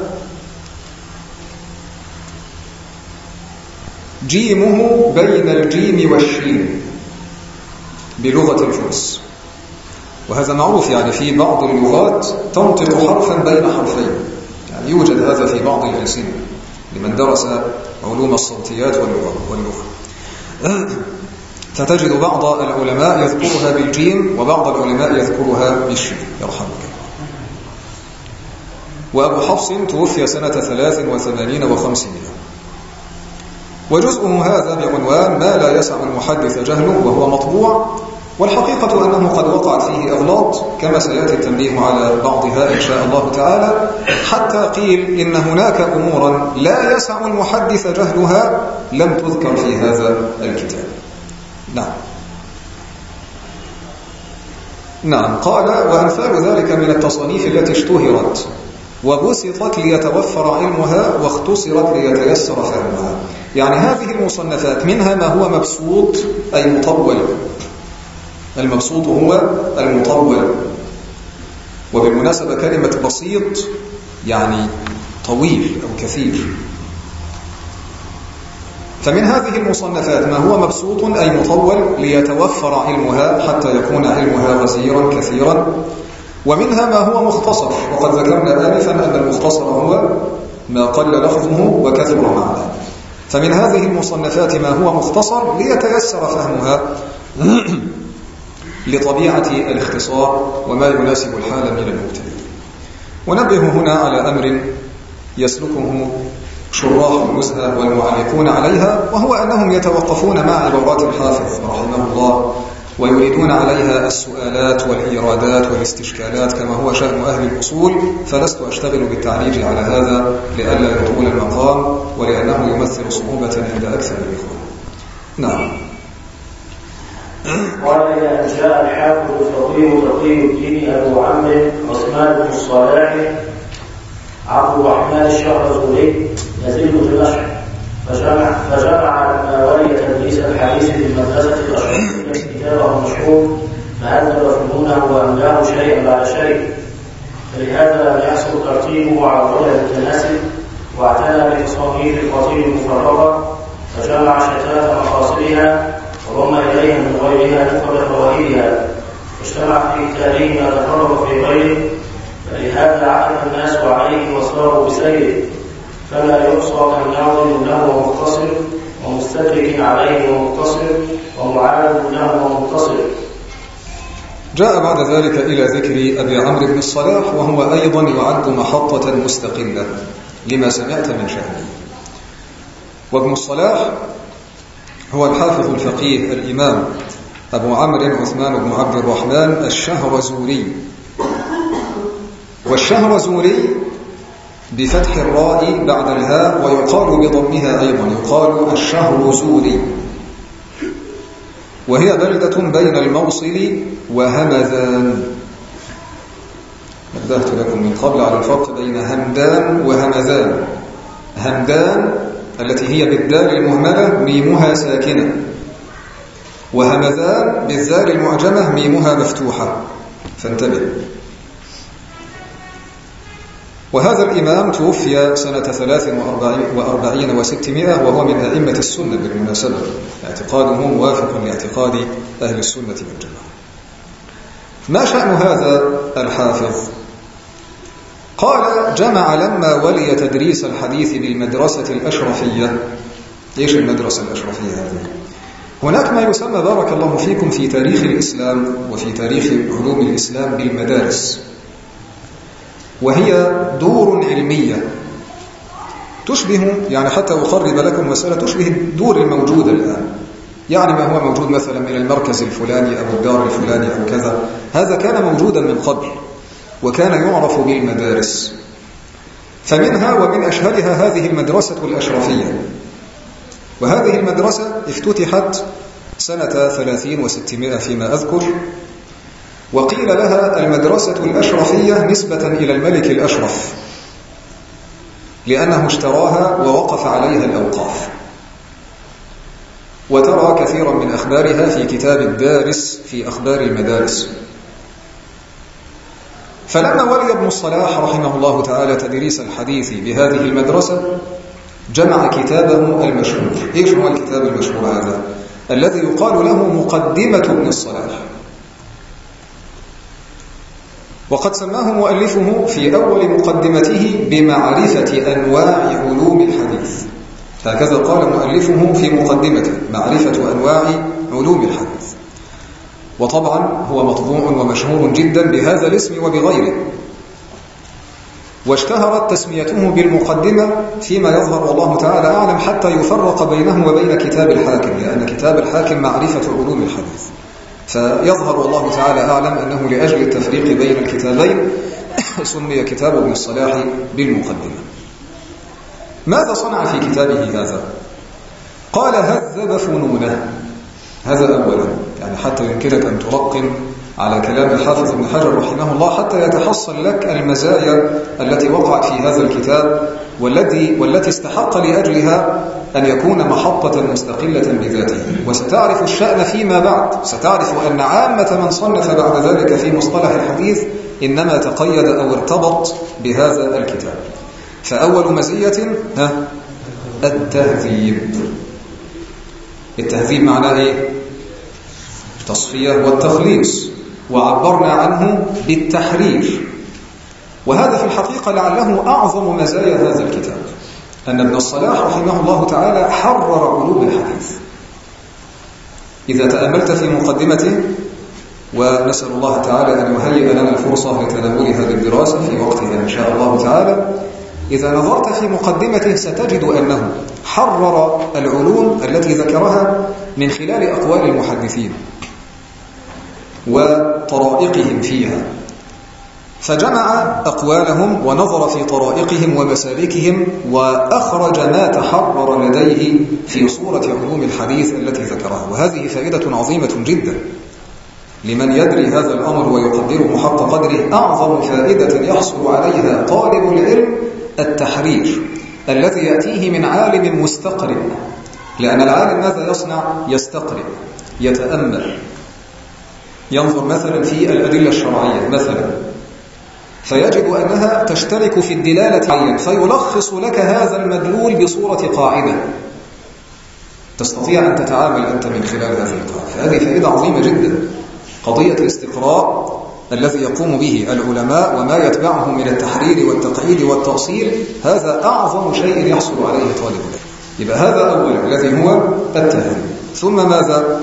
Speaker 1: جيمه بين الجيم والشين بلغة الفرس. وهذا معروف، يعني في بعض اللغات تنطق حرفا بين حرفين، يعني يوجد هذا في بعض الألسنة لمن درس علوم الصوتيات واللغة, واللغة. فتجد بعض العلماء يذكرها بالجيم وبعض العلماء يذكرها بالشين يرحمك الله. وأبو حفص توفي سنة ثلاث وثمانين وخمسمائة. وجزءه هذا بعنوان ما لا يسع المحدث جهله، وهو مطبوع. والحقيقة أنه قد وقعت فيه أغلاط كما سيأتي التنبيه على بعضها إن شاء الله تعالى، حتى قيل إن هناك أمورا لا يسع المحدث جهلها لم تذكر في هذا الكتاب. نعم نعم قال: وأمثال ذلك من التصانيف التي اشتهرت وبسطت ليتوفر علمها واختصرت ليتيسر فهمها. يعني هذه المصنفات منها ما هو مبسوط أي مطول، المبسوط هو المطول. وبالمناسبة كلمة بسيط يعني طويل أو كثير. فمن هذه المصنفات ما هو مبسوط أي مطول ليتوفر علمها حتى يكون علمها غزيرا كثيرا، ومنها ما هو مختصر. وقد ذكرنا آنفا أن المختصر هو ما قل لفظه وكثر معناه. فمن هذه المصنفات ما هو مختصر ليتيسر فهمها لطبيعة الاختصار وما يناسب الحال من المبتدئين. ونبه هنا على أمر يسلكه شراح النزهة والمعلقون عليها، وهو أنهم يتوقفون مع عبارات الحافظ رحمه الله ويريدون عليها السؤالات والإيرادات والاستشكالات كما هو شأن أهل الأصول، فلست أشتغل بالتعليج على هذا لئلا يطول المقام ولأنه يمثل صعوبة عند أكثر الإخوة. نعم.
Speaker 2: قال إذا جاء الحافظ الفقيه تقي الدين أبو عمرو عثمان بن الصلاح عبد الرحمن الشهرزوري نزيل دمشق، فجمع فجمع لما ولي تدريس الحديث بالمدرسة الأشرفية كتابه المشهور فهذب فنونه وأملاه شيئا بعد شيء، فلهذا لم يحصل ترتيبه على الوجه المتناسب، واعتنى بتصانيف الخطيب المفرغة فجمع شتات مقاصدها وضم إليها من غيرها نفر فوائدها، واجتمع في كتابه ما تفرق في غيره، فلهذا عكف الناس عليه وصاروا بسيره، فلا يحصى كالناظر له ومقتصر ومستدرك عليه ومقتصر ومعارض له ومقتصر.
Speaker 1: جاء بعد ذلك إلى ذكر أبي عمرو بن الصلاح، وهو أيضا يعد محطة مستقلة لما سمعت من شأنه. وابن الصلاح هو الحافظ الفقيه الإمام أبو عمرو عثمان بن عبد الرحمن الشهرزوري، والشهرزوري بفتح الراء بعد الهاء، ويقال بضمها أيضا، يقال الشهرزوري، وهي بلدة بين الموصل وهمذان. نبهت لكم من قبل على الفرق بين همدان وهمذان. همدان التي هي بالدال المهملة ميمها ساكنة، وهمذان بالذال المعجمة ميمها مفتوحة، فانتبه. وهذا الإمام توفي سنة ثلاث وأربعين وستمائة، وهو من أئمة السنة بالمناسبة، اعتقاده موافق لاعتقاد أهل السنة والجماعة. ما شأن هذا الحافظ؟ قال جمع لما ولي تدريس الحديث بالمدرسة الأشرفية. إيش المدرسة الأشرفية هذه؟ هناك ما يسمى بارك الله فيكم في تاريخ الإسلام وفي تاريخ علوم الإسلام بالمدارس، وهي دور علمية تشبه، يعني حتى أقرب لكم مسألة، تشبه الدور الموجودة الآن. يعني ما هو موجود مثلا من المركز الفلاني أو الدار الفلاني أو كذا، هذا كان موجودا من قبل وكان يعرف بالمدارس. فمنها ومن أشهرها هذه المدرسة الأشرفية، وهذه المدرسة افتتحت سنة ثلاثين وستمائة فيما أذكر، وقيل لها المدرسة الأشرفية نسبة إلى الملك الأشرف، لأنه اشتراها ووقف عليها الأوقاف. وترى كثيرا من أخبارها في كتاب الدارس في أخبار المدارس. فلما ولي ابن الصلاح رحمه الله تعالى تدريس الحديث بهذه المدرسة جمع كتابه المشهور. إيش هو الكتاب المشهور هذا؟ الذي يقال له مقدمة ابن الصلاح، وقد سماه مؤلفه في أول مقدمته بمعرفة أنواع علوم الحديث. هكذا قال مؤلفه في مقدمته، معرفة أنواع علوم الحديث. وطبعا هو مطبوع ومشهور جدا بهذا الاسم وبغيره، واشتهرت تسميته بالمقدمة فيما يظهر والله تعالى أعلم حتى يفرق بينه وبين كتاب الحاكم، لأن كتاب الحاكم معرفة علوم الحديث، فيظهر والله تعالى أعلم أنه لأجل التفريق بين الكتابين سمي كتاب ابن الصلاح بالمقدمة. ماذا صنع في كتابه هذا؟ قال هذب فنونه. هذا أولا، يعني حتى يمكنك أن ترقم على كلام الحافظ ابن حجر رحمه الله حتى يتحصل لك المزايا التي وقعت في هذا الكتاب، والتي والتي استحق لأجلها أن يكون محطة مستقلة بذاته. وستعرف الشأن فيما بعد، ستعرف أن عامة من صنف بعد ذلك في مصطلح الحديث إنما تقيد أو ارتبط بهذا الكتاب. فأول مزية ها التهذيب. التهذيب معناه إيه؟ التصفية والتخليص، وعبرنا عنه بالتحرير. وهذا في الحقيقة لعله أعظم مزايا هذا الكتاب، أن ابن الصلاح رحمه الله تعالى حرر علوم الحديث. إذا تأملت في مقدمته، ونسأل الله تعالى أن يهيئ لنا الفرصة لتناول هذه الدراسة في وقتها إن شاء الله تعالى، إذا نظرت في مقدمته ستجد أنه حرر العلوم التي ذكرها من خلال أقوال المحدثين. وطرائقهم فيها، فجمع أقوالهم ونظر في طرائقهم ومسالكهم وأخرج ما تحرر لديه في صورة علوم الحديث التي ذكرها. وهذه فائدة عظيمة جدا لمن يدري هذا الأمر ويقدره حق قدره. أعظم فائدة يحصل عليها طالب العلم التحرير الذي يأتيه من عالم مستقرئ، لأن العالم ماذا يصنع؟ يستقرئ، يتأمل، ينظر مثلا في الأدلة الشرعية مثلا، فيجد أنها تشترك في الدلالة عين، فيلخص لك هذا المدلول بصورة قاعدة تستطيع أن تتعامل أنت من خلال هذه القاعدة. فهذه فائدة عظيمة جدا. قضية الاستقراء الذي يقوم به العلماء وما يتبعه من التحرير والتقعيد والتأصيل، هذا أعظم شيء يحصل عليه طالب العلم. يبقى هذا أولا الذي هو التهذيب. ثم ماذا؟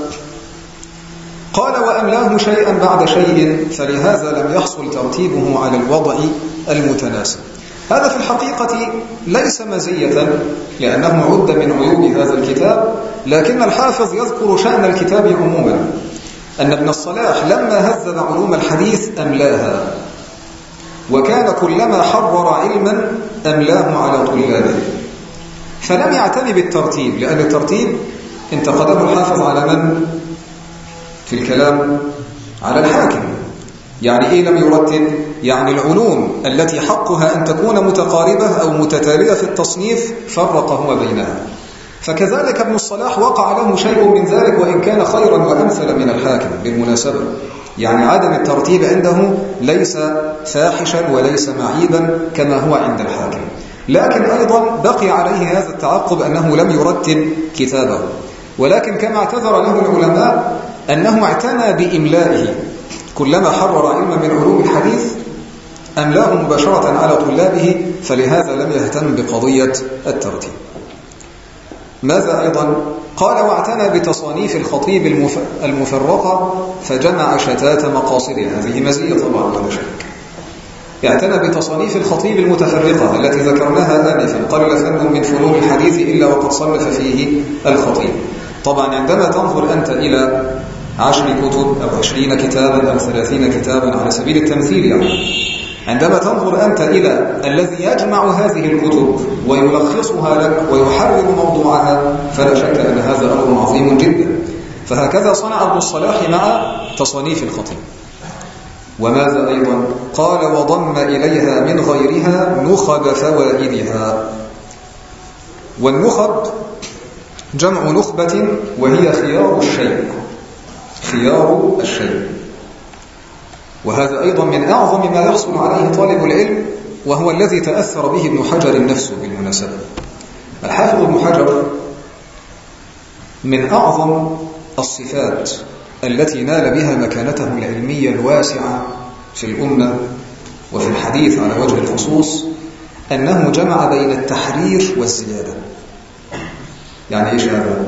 Speaker 1: قال وأملاه شيئا بعد شيء، فلهذا لم يحصل ترتيبه على الوضع المتناسب. هذا في الحقيقة ليس مزية لأنه عد من عيوب هذا الكتاب، لكن الحافظ يذكر شأن الكتاب عموما، أن ابن الصلاح لما هذب علوم الحديث أملاها، وكان كلما حرر علما أملاه على طلابه، فلم يعتني بالترتيب، لأن الترتيب انتقده الحافظ على من؟ في الكلام على الحاكم. يعني إيه لم يرتب؟ يعني العلوم التي حقها أن تكون متقاربة أو متتالية في التصنيف فرق هو بينها. فكذلك ابن الصلاح وقع له شيء من ذلك، وإن كان خيرا وأمثل من الحاكم بالمناسبة. يعني عدم الترتيب عنده ليس فاحشا وليس معيبا كما هو عند الحاكم، لكن أيضا بقي عليه هذا التعقب أنه لم يرتب كتابه. ولكن كما اعتذر له العلماء أنه اعتنى بإملائه، كلما حرر علما من علوم الحديث أملاه مباشرة على طلابه، فلهذا لم يهتم بقضية الترتيب. ماذا أيضا؟ قال واعتنى بتصانيف الخطيب المفرقة فجمع شتات مقاصدها. هذه مزية طبعا ولا شك. اعتنى بتصانيف الخطيب المتفرقة التي ذكرناها آنفا، قال فن من فنون الحديث إلا وقد صنف فيه الخطيب. طبعا عندما تنظر أنت إلى عشر كتب أو عشرين كتابا أو ثلاثين كتابا على سبيل التمثيل، يعني عندما تنظر أنت إلى الذي يجمع هذه الكتب ويلخصها لك ويحرر موضوعها، فلا شك أن هذا أمر عظيم جدا. فهكذا صنع ابن الصلاح مع تصانيف الخطيب. وماذا أيضا؟ قال وضم إليها من غيرها نخب فوائدها. والنخب جمع نخبة، وهي خيار الشيء، خيار الشيء. وهذا أيضا من أعظم ما يحصل عليه طالب العلم، وهو الذي تأثر به ابن حجر نفسه بالمناسبة. الحافظ ابن حجر من أعظم الصفات التي نال بها مكانته العلمية الواسعة في الأمة وفي الحديث على وجه الخصوص أنه جمع بين التحرير والزيادة. يعني إيش هذا؟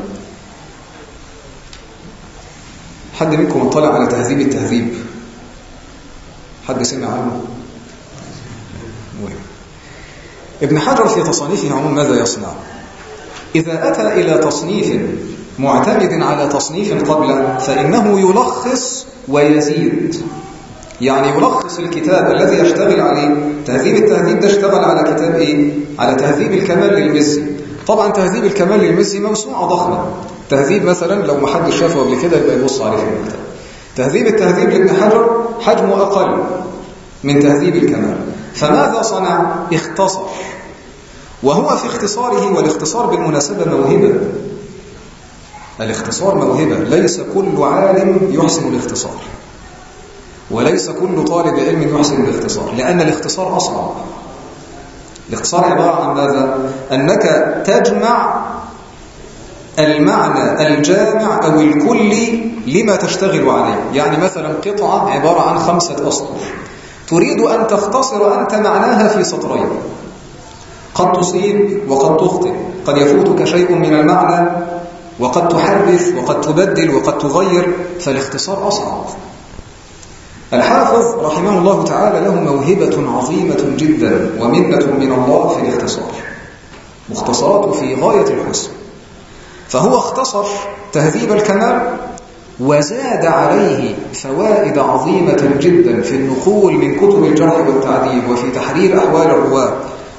Speaker 1: حد منكم اطلع على تهذيب التهذيب؟ حد سمع عنه؟ ابن حجر في تصنيفه عموما ماذا يصنع؟ إذا أتى إلى تصنيف معتمد على تصنيف قبله فإنه يلخص ويزيد. يعني يلخص الكتاب الذي يشتغل عليه. تهذيب التهذيب ده اشتغل على كتاب إيه؟ على تهذيب الكمال للمزي. طبعا تهذيب الكمال للمزي موسوعة ضخمة. تهذيب مثلا لو ما حد شافه قبل كده يبقى يبص عليه في المكتب. تهذيب التهذيب لابن حجر حجمه أقل من تهذيب الكمال. فماذا صنع؟ اختصر. وهو في اختصاره، والاختصار بالمناسبة موهبة. الاختصار موهبة. ليس كل عالم يحسن الاختصار، وليس كل طالب علم يحسن الاختصار، لأن الاختصار أصعب. الاختصار عبارة عن ماذا؟ أنك تجمع المعنى الجامع أو الكلي لما تشتغل عليه. يعني مثلا قطعة عبارة عن خمسة أسطر، تريد أن تختصر أنت معناها في سطرين. قد تصيب وقد تخطئ، قد يفوتك شيء من المعنى، وقد تحرف وقد تبدل وقد تغير، فالاختصار أصعب. الحافظ رحمه الله تعالى له موهبة عظيمة جدا ومنة من الله في الاختصار. مختصراته في غاية الحسن. فهو اختصر تهذيب الكمال وزاد عليه فوائد عظيمة جدا في النقول من كتب الجرح والتعديل وفي تحرير أحوال الرواة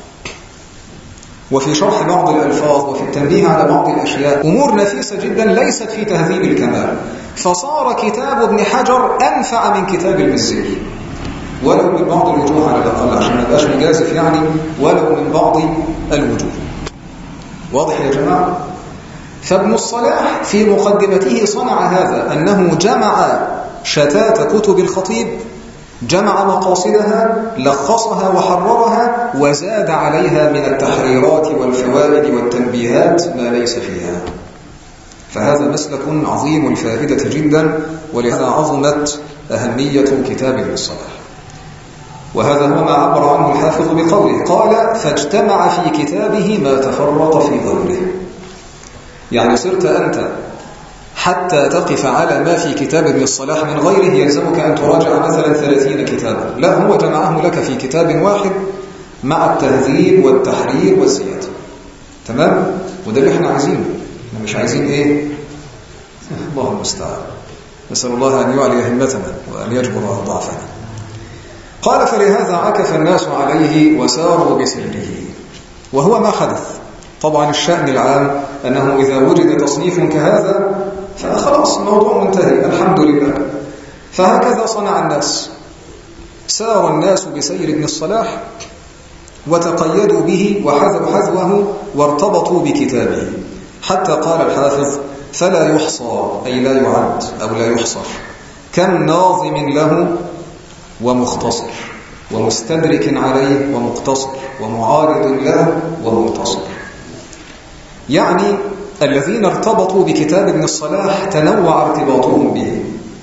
Speaker 1: وفي شرح بعض الألفاظ وفي التنبيه على بعض الأشياء، أمور نفيسة جدا ليست في تهذيب الكمال، فصار كتاب ابن حجر أنفع من كتاب المزي ولو من بعض الوجوه على الأقل، عشان ما يبقاش مجازف يعني، ولو من بعض الوجوه. واضح يا جماعة؟ فابن الصلاح في مقدمته صنع هذا، أنه جمع شتات كتب الخطيب، جمع مقاصدها، لخصها وحررها، وزاد عليها من التحريرات والفوائد والتنبيهات ما ليس فيها. فهذا مسلك عظيم الفائدة جدا، ولهذا عظمت أهمية كتاب ابن الصلاح. وهذا هو ما عبر عنه الحافظ بقوله، قال فاجتمع في كتابه ما تفرق في غيره. يعني صرت أنت حتى تقف على ما في كتاب ابن الصلاح من غيره يلزمك أن تراجع مثلا ثلاثين كتابا، لا، هو جمعه لك في كتاب واحد مع التهذيب والتحرير والزيادة. تمام؟ وده اللي احنا عايزينه، احنا مش عايزين ايه؟ الله المستعان. نسأل الله أن يعلي همتنا وأن يجبر ضعفنا. قال فلهذا عكف الناس عليه وساروا بسره، وهو ما حدث. طبعا الشأن العام أنه إذا وجد تصنيف كهذا فخلاص الموضوع منتهي الحمد لله. فهكذا صنع الناس، سار الناس بسير ابن الصلاح وتقيدوا به وحذوا حذوه وارتبطوا بكتابه، حتى قال الحافظ فلا يحصى، أي لا يعد أو لا يحصر، كم ناظم له ومختصر ومستدرك عليه ومقتصر ومعارض له ومنتصر. يعني الذين ارتبطوا بكتاب ابن الصلاح تنوع ارتباطهم به،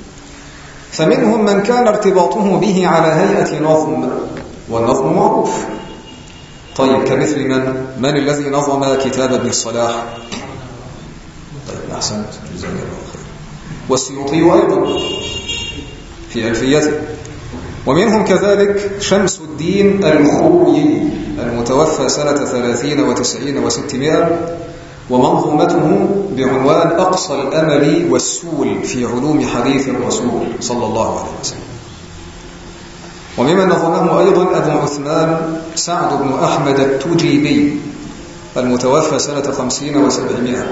Speaker 1: فمنهم من كان ارتباطه به على هيئة نظم، والنظم معروف. طيب كمثل من؟ من الذي نظم كتاب ابن الصلاح؟ طيب أحسنت، جزاك الله خير. والسيوطي أيضا في ألفيته. ومنهم كذلك شمس الدين الخويي المتوفى سنة ثلاثين وتسعين وستمائة، ومنظومته بعنوان أقصى الأمل والسول في علوم حديث الرسول صلى الله عليه وسلم. وممن نظمه أيضا أبو عثمان سعد بن أحمد التجيبي المتوفى سنة خمسين وسبعمائة.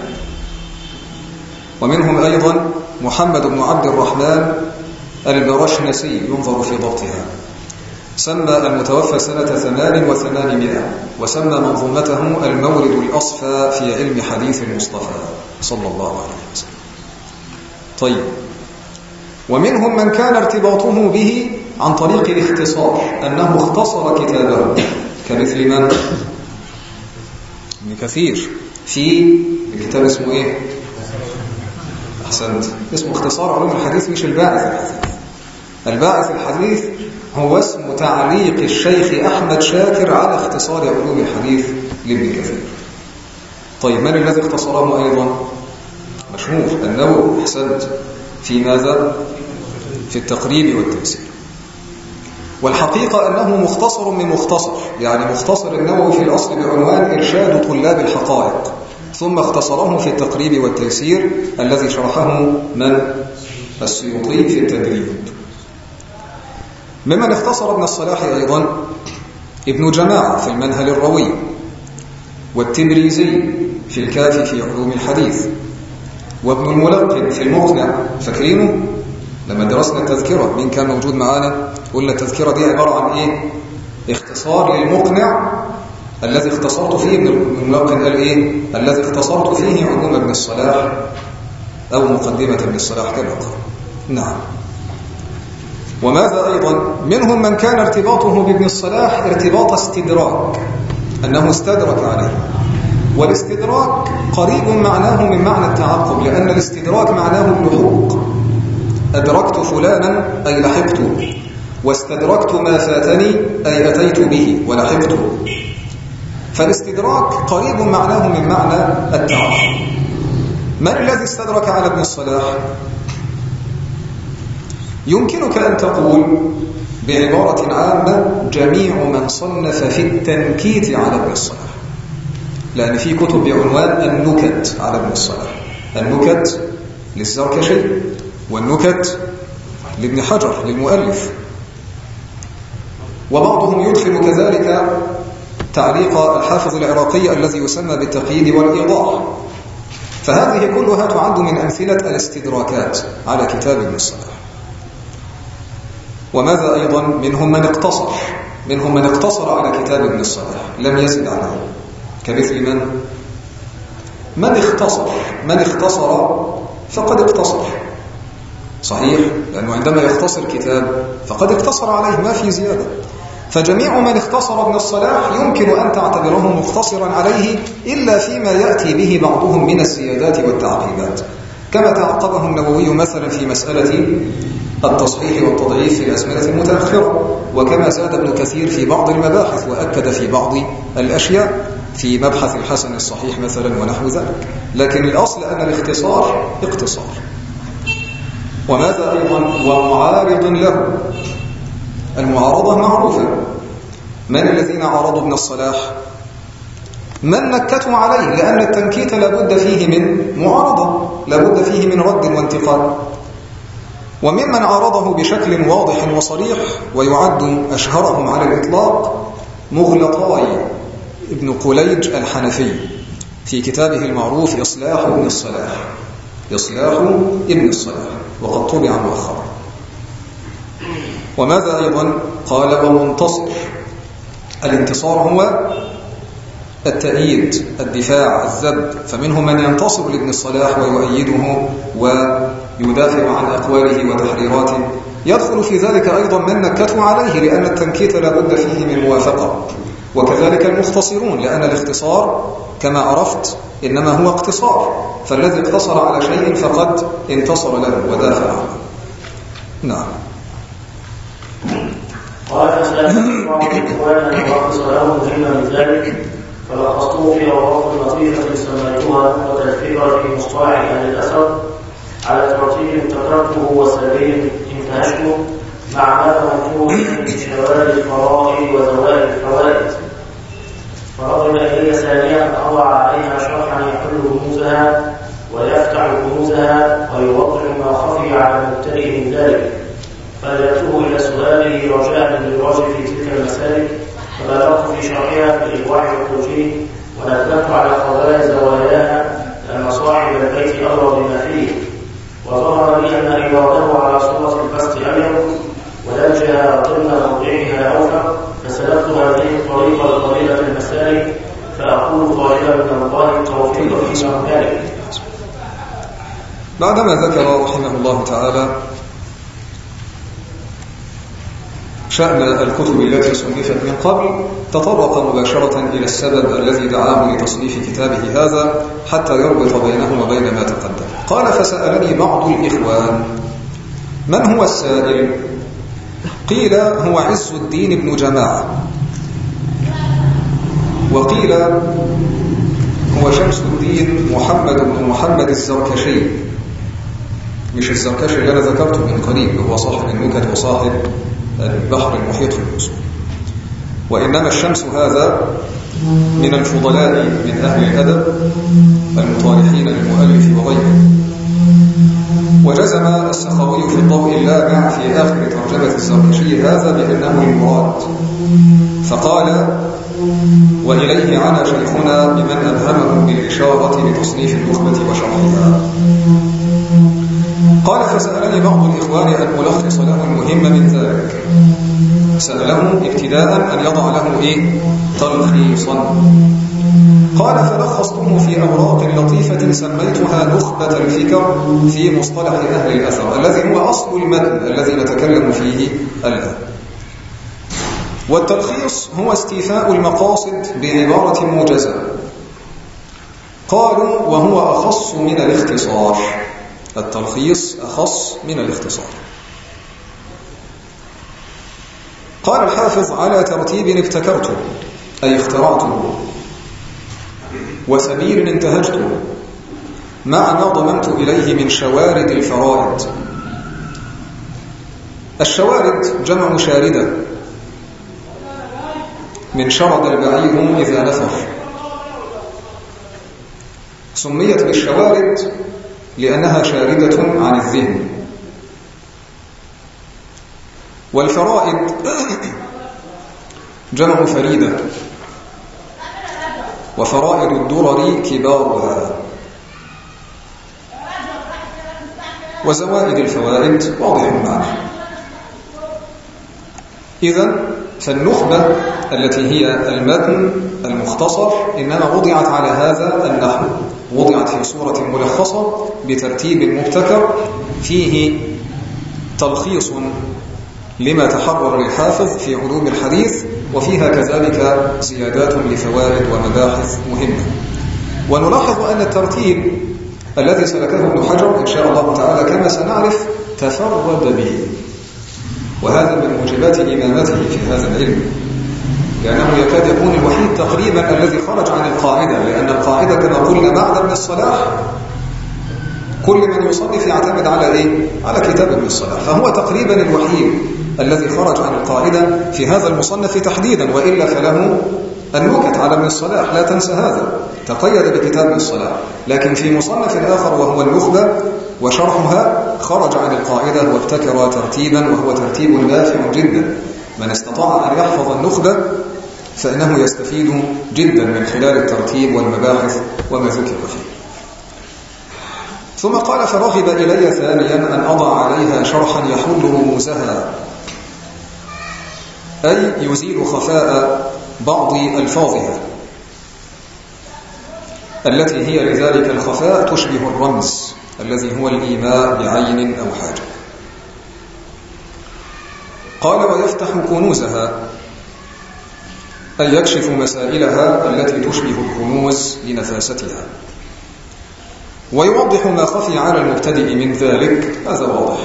Speaker 1: ومنهم أيضا محمد بن عبد الرحمن البرشنسي ينظر في ضبطها، سمى المتوفى سنة ثمان وثمانمائة، وسمى منظومته المورد الأصفى في علم حديث المصطفى صلى الله عليه وسلم. طيب، ومنهم من كان ارتباطه به عن طريق الاختصار، أنه اختصر كتابه، كمثل من؟ ابن كثير في الكتاب اسمه ايه؟ أحسنت، اسمه اختصار علوم الحديث، مش الباعث الحديث. الباعث الحديث هو اسم تعليق الشيخ أحمد شاكر على اختصار علوم الحديث لابن كثير. طيب من الذي اختصره أيضا؟ مشهور، النووي. أحسنت، في ماذا؟ في التقريب والتيسير. والحقيقة أنه مختصر من مختصر، يعني مختصر النووي في الأصل بعنوان إرشاد طلاب الحقائق، ثم اختصره في التقريب والتيسير الذي شرحه من؟ السيوطي في التدريب. ممن اختصر ابن الصلاح أيضا ابن جماعة في المنهل الروي، والتبريزي في الكافي في علوم الحديث، وابن الملقن في المقنع. فاكرينه لما درسنا التذكرة؟ مين كان موجود معانا؟ قلنا التذكرة دي عبارة عن ايه؟ اختصار للمقنع الذي اختصرت فيه. ابن الملقن قال ايه؟ الذي اختصرت فيه علوم ابن الصلاح او مقدمة ابن الصلاح كما قال. نعم. وماذا أيضا؟ منهم من كان ارتباطه بابن الصلاح ارتباط استدراك، أنه استدرك عليه. والاستدراك قريب معناه من معنى التعقب، لأن الاستدراك معناه اللحوق. أدركت فلانا أي لحقته، واستدركت ما فاتني أي أتيت به ولحقته. فالاستدراك قريب معناه من معنى التعقب. من الذي استدرك على ابن الصلاح؟ يمكنك أن تقول بعبارة عامة جميع من صنف في التنكيت على ابن الصلاح، لأن في كتب بعنوان النكت على ابن الصلاح. النكت للزركشي والنكت لابن حجر للمؤلف. وبعضهم يدخل كذلك تعليق الحافظ العراقي الذي يسمى بالتقييد والإيضاح. فهذه كلها تعد من أمثلة الاستدراكات على كتاب ابن الصلاح. وماذا أيضا؟ منهم من اقتصر منهم من اقتصر على كتاب ابن الصلاح لم يزد عليه، كمثل من من اختصر من اختصر فقد اقتصر، صحيح، لأنه عندما يختصر كتاب فقد اقتصر عليه ما في زيادة. فجميع من اختصر ابن الصلاح يمكن أن تعتبره مختصرا عليه إلا فيما يأتي به بعضهم من الزيادات والتعقيبات، كما تعقبه النووي مثلا في مسألة التصحيح والتضعيف في الأزمنة المتأخرة، وكما زاد ابن كثير في بعض المباحث وأكد في بعض الأشياء في مبحث الحسن الصحيح مثلا ونحو ذلك. لكن الأصل أن الاختصار اقتصار. وماذا أيضا؟ ومعارض له. المعارضة معروفة. من الذين عارضوا ابن الصلاح؟ من نكتوا عليه، لأن التنكيت لابد فيه من معارضة، لابد فيه من رد وانتقال. وممن عارضه بشكل واضح وصريح ويعد أشهرهم على الإطلاق مغلطاي ابن قليج الحنفي في كتابه المعروف إصلاح ابن الصلاح إصلاح ابن الصلاح، وقد طبع مؤخرا. وماذا أيضا؟ قال ومنتصر. الانتصار هو التأييد، الدفاع، الذب. فمنهم من ينتصر لابن الصلاح ويؤيده ويدافع عن أقواله وتحريراته. يدخل في ذلك أيضا من نكتوا عليه، لأن التنكيت لابد فيه من موافقة. وكذلك المختصرون، لأن الاختصار كما عرفت إنما هو اقتصار، فالذي اقتصر على شيء فقد انتصر له ودافع عنه. نعم.
Speaker 2: قال فسألت بعض الإخوان أن يرخص له مهما من ذلك، فلخصته في أوراق لطيفة سميتها وتذكيرا في مصطلح أهل الأثر على ترتيب ابتكرته وسبيل انتهجته مع ما ظننته من شواذ الفرائض وزوائد الفوائد. فرغب إلي ثانيا أن أضع عليها شرحا يحل رموزها ويفتح كنوزها ويوضح ما خفي على المبتدئ من ذلك، فلجأته إلى سؤاله رجاء للراجل في تلك المسالك، فبالغت في شرحها بالإيضاح والتوجيه ونبهت على قضايا زواياها لأن صاحب البيت أدرى بما فيه. وظهر لي أن إراده على صورة البسط أبيض ودمجها ضمن موضعها أوفق، فسلكت هذه الطريقة لطريقة المسالك، فأقول طالبا من الله التوفيق في ذلك.
Speaker 1: بعدما ذكر رحمه الله تعالى شأن الكتب التي صنفت من قبل، تطرق مباشرة إلى السبب الذي دعاه لتصنيف كتابه هذا حتى يربط بينه وبين ما تقدم. قال فسألني بعض الإخوان. من هو السائل؟ قيل هو عز الدين بن جماعة، وقيل هو شمس الدين محمد بن محمد الزركشي، مش الزركشي اللي أنا ذكرته من قريب، هو صاحب النكت وصاحب البحر المحيط في الأصول، وإنما الشمس هذا من الفضلاء من أهل الأدب المطارحين للمؤلف وغيره. وجزم السخاوي في الضوء اللامع في آخر ترجمة الزركشي هذا بأنه المراد، فقال وإليه عنا شيخنا بمن ألهمهم بالإشارة لتصنيف النخبة وشرحها. قال فسألني بعض الإخوان أن ألخص له المهم من ذلك. سأله ابتداء أن يضع له إيه؟ تلخيصا. قال فلخصته في أوراق لطيفة سميتها نخبة الفكر في مصطلح أهل الأثر، الذي هو أصل المتن الذي نتكلم فيه الآن. والتلخيص هو استيفاء المقاصد بعبارة موجزة. قالوا وهو أخص من الاختصار. التلخيص أخص من الاختصار. قال الحافظ على ترتيب ابتكرته أي اخترعته، وسبيل انتهجته، مع ما ضممت إليه من شوارد الفرائد. الشوارد جمع شاردة، من شرد البعير إذا نفر. سميت بالشوارد لأنها شاردة عن الذهن، والفرائد جمع فريدة، وفرائد الدرر كبارها، وزوائد الفوائد واضح معنى. إذن فالنخبة التي هي المتن المختصر إنما وضعت على هذا النحو، وضعت في صورة ملخصة بترتيب مبتكر فيه تلخيص لما تحرر للحافظ في علوم الحديث، وفيها كذلك زيادات لفوائد ومباحث مهمة. ونلاحظ أن الترتيب الذي سلكه ابن حجر إن شاء الله تعالى كما سنعرف تفرد به، وهذا من موجبات إمامته في هذا العلم، لأنه يكاد يكون الوحيد تقريبا الذي خرج عن القاعدة، لأن القاعدة كما قلنا بعد ابن الصلاح كل من يصنف يعتمد على إيه؟ على كتاب ابن الصلاح، فهو تقريبا الوحيد الذي خرج عن القاعدة في هذا المصنف تحديدا، وإلا فله النكت على ابن الصلاح، لا تنسى هذا، تقيد بكتاب ابن الصلاح. لكن في مصنف آخر وهو النخبة وشرحها خرج عن القاعدة وابتكر ترتيبا، وهو ترتيب نافع جدا. من استطاع أن يحفظ النخبة فإنه يستفيد جدا من خلال الترتيب والمباحث وما ذكر فيه. ثم قال: فرغب إلي ثانيا أن أضع عليها شرحا يحل رموزها، أي يزيل خفاء بعض ألفاظها التي هي لذلك الخفاء تشبه الرمز الذي هو الإيماء بعين أو حاجة. قال: ويفتح كنوزها، أي يكشف مسائلها التي تشبه الكنوز لنفاستها، ويوضح ما خفي على المبتدئ من ذلك، هذا واضح.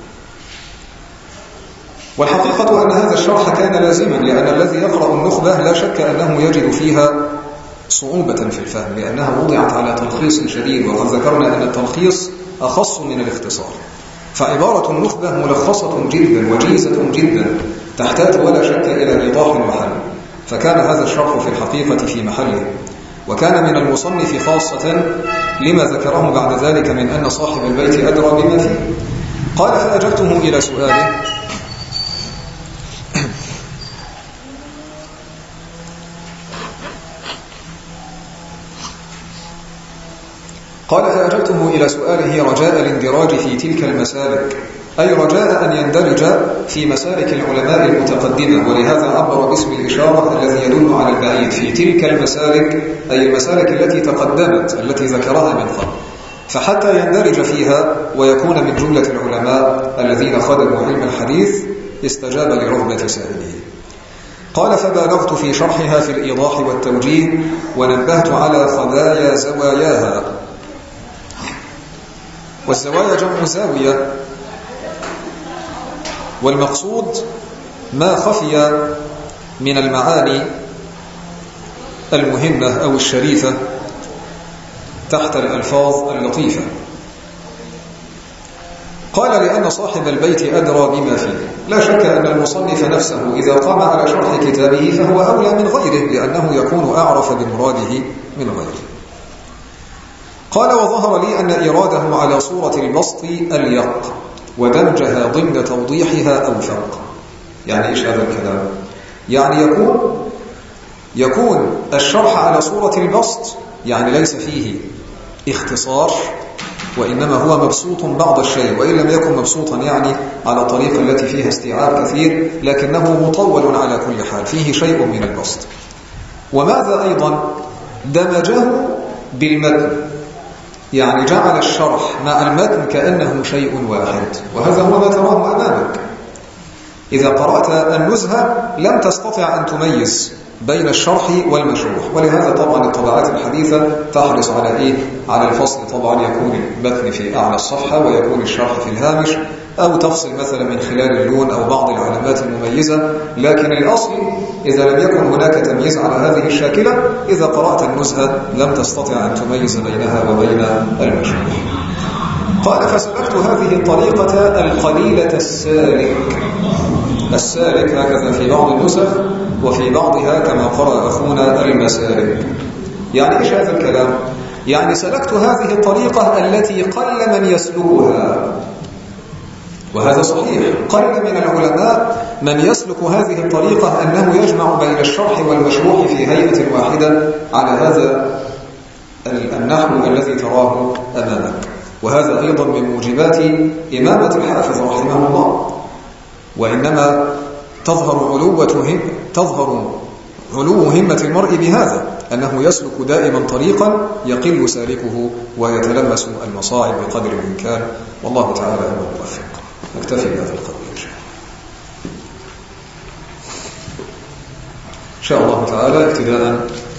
Speaker 1: والحقيقة أن هذا الشرح كان لازما، لأن الذي يقرأ النخبة لا شك أنه يجد فيها صعوبة في الفهم، لأنها وضعت على تلخيص شديد، وقد ذكرنا أن التلخيص أخص من الاختصار. فعبارة النخبة ملخصة جدا وجيزة جدا، تحتاج ولا شك إلى إيضاح وحل، فكان هذا الشرح في الحقيقة في محله. وكان من المصنف خاصة لما ذكره بعد ذلك من أن صاحب البيت أدرى بما فيه. قال: فأجبته إلى سؤاله قال فأجبته إلى سؤاله رجاء الاندراج في تلك المسالك، أي رجاء أن يندرج في مسالك العلماء المتقدمة، ولهذا عبر باسم الإشارة الذي يدل على البعيد، في تلك المسالك أي المسالك التي تقدمت التي ذكرها من قبل، فحتى يندرج فيها ويكون من جملة العلماء الذين خدموا علم الحديث، استجاب لرغبة سائله. قال: فبالغت في شرحها في الإيضاح والتوجيه، ونبهت على خبايا زواياها. والزوايا جمع زاوية، والمقصود ما خفي من المعاني المهمة أو الشريفة تحت الألفاظ اللطيفة. قال: لأن صاحب البيت أدرى بما فيه. لا شك أن المصنف نفسه إذا قام على شرح كتابه فهو أولى من غيره، لأنه يكون أعرف بمراده من غيره. قال: وظهر لي أن إراده على صورة البسط أليق، ودمجها ضمن توضيحها أوفق. يعني إيش هذا الكلام؟ يعني يكون يكون الشرح على صورة البسط، يعني ليس فيه اختصار، وإنما هو مبسوط بعض الشيء، وإن لم يكن مبسوطا يعني على الطريقة التي فيها استيعاب كثير، لكنه مطول على كل حال، فيه شيء من البسط. وماذا أيضا؟ دمجه بالمتن، يعني جعل الشرح مع المتن كأنه شيء واحد، وهذا هو ما تراه أمامك. إذا قرأت النزهة لم تستطع أن تميز بين الشرح والمشروح، ولهذا طبعا الطبعات الحديثة تحرص على إيه؟ على الفصل. طبعا يكون المتن في أعلى الصفحة ويكون الشرح في الهامش، أو تفصل مثلا من خلال اللون أو بعض العلامات المميزة. لكن الأصل إذا لم يكن هناك تمييز على هذه الشاكلة، إذا قرأت النزهة لم تستطع أن تميز بينها وبين المشروح. قال: فسلكت هذه الطريقة القليلة السالك. السالك هكذا في بعض النسخ، وفي بعضها كما قرأ أخونا المسالك. يعني إيش هذا الكلام؟ يعني سلكت هذه الطريقة التي قل من يسلكها، وهذا صحيح. قل من العلماء من يسلك هذه الطريقة أنه يجمع بين الشرح والمشروح في هيئة واحدة على هذا النحو الذي تراه أمامك. وهذا أيضا من موجبات إمامة الحافظ رحمه الله. وإنما تظهر علوة تظهر علو همة المرء بهذا، أنه يسلك دائما طريقا يقل سالكه ويتلمس المصاعب بقدر الإمكان. والله تعالى هو الموفق. نكتفي بهذا القدر إن شاء الله تعالى ابتداء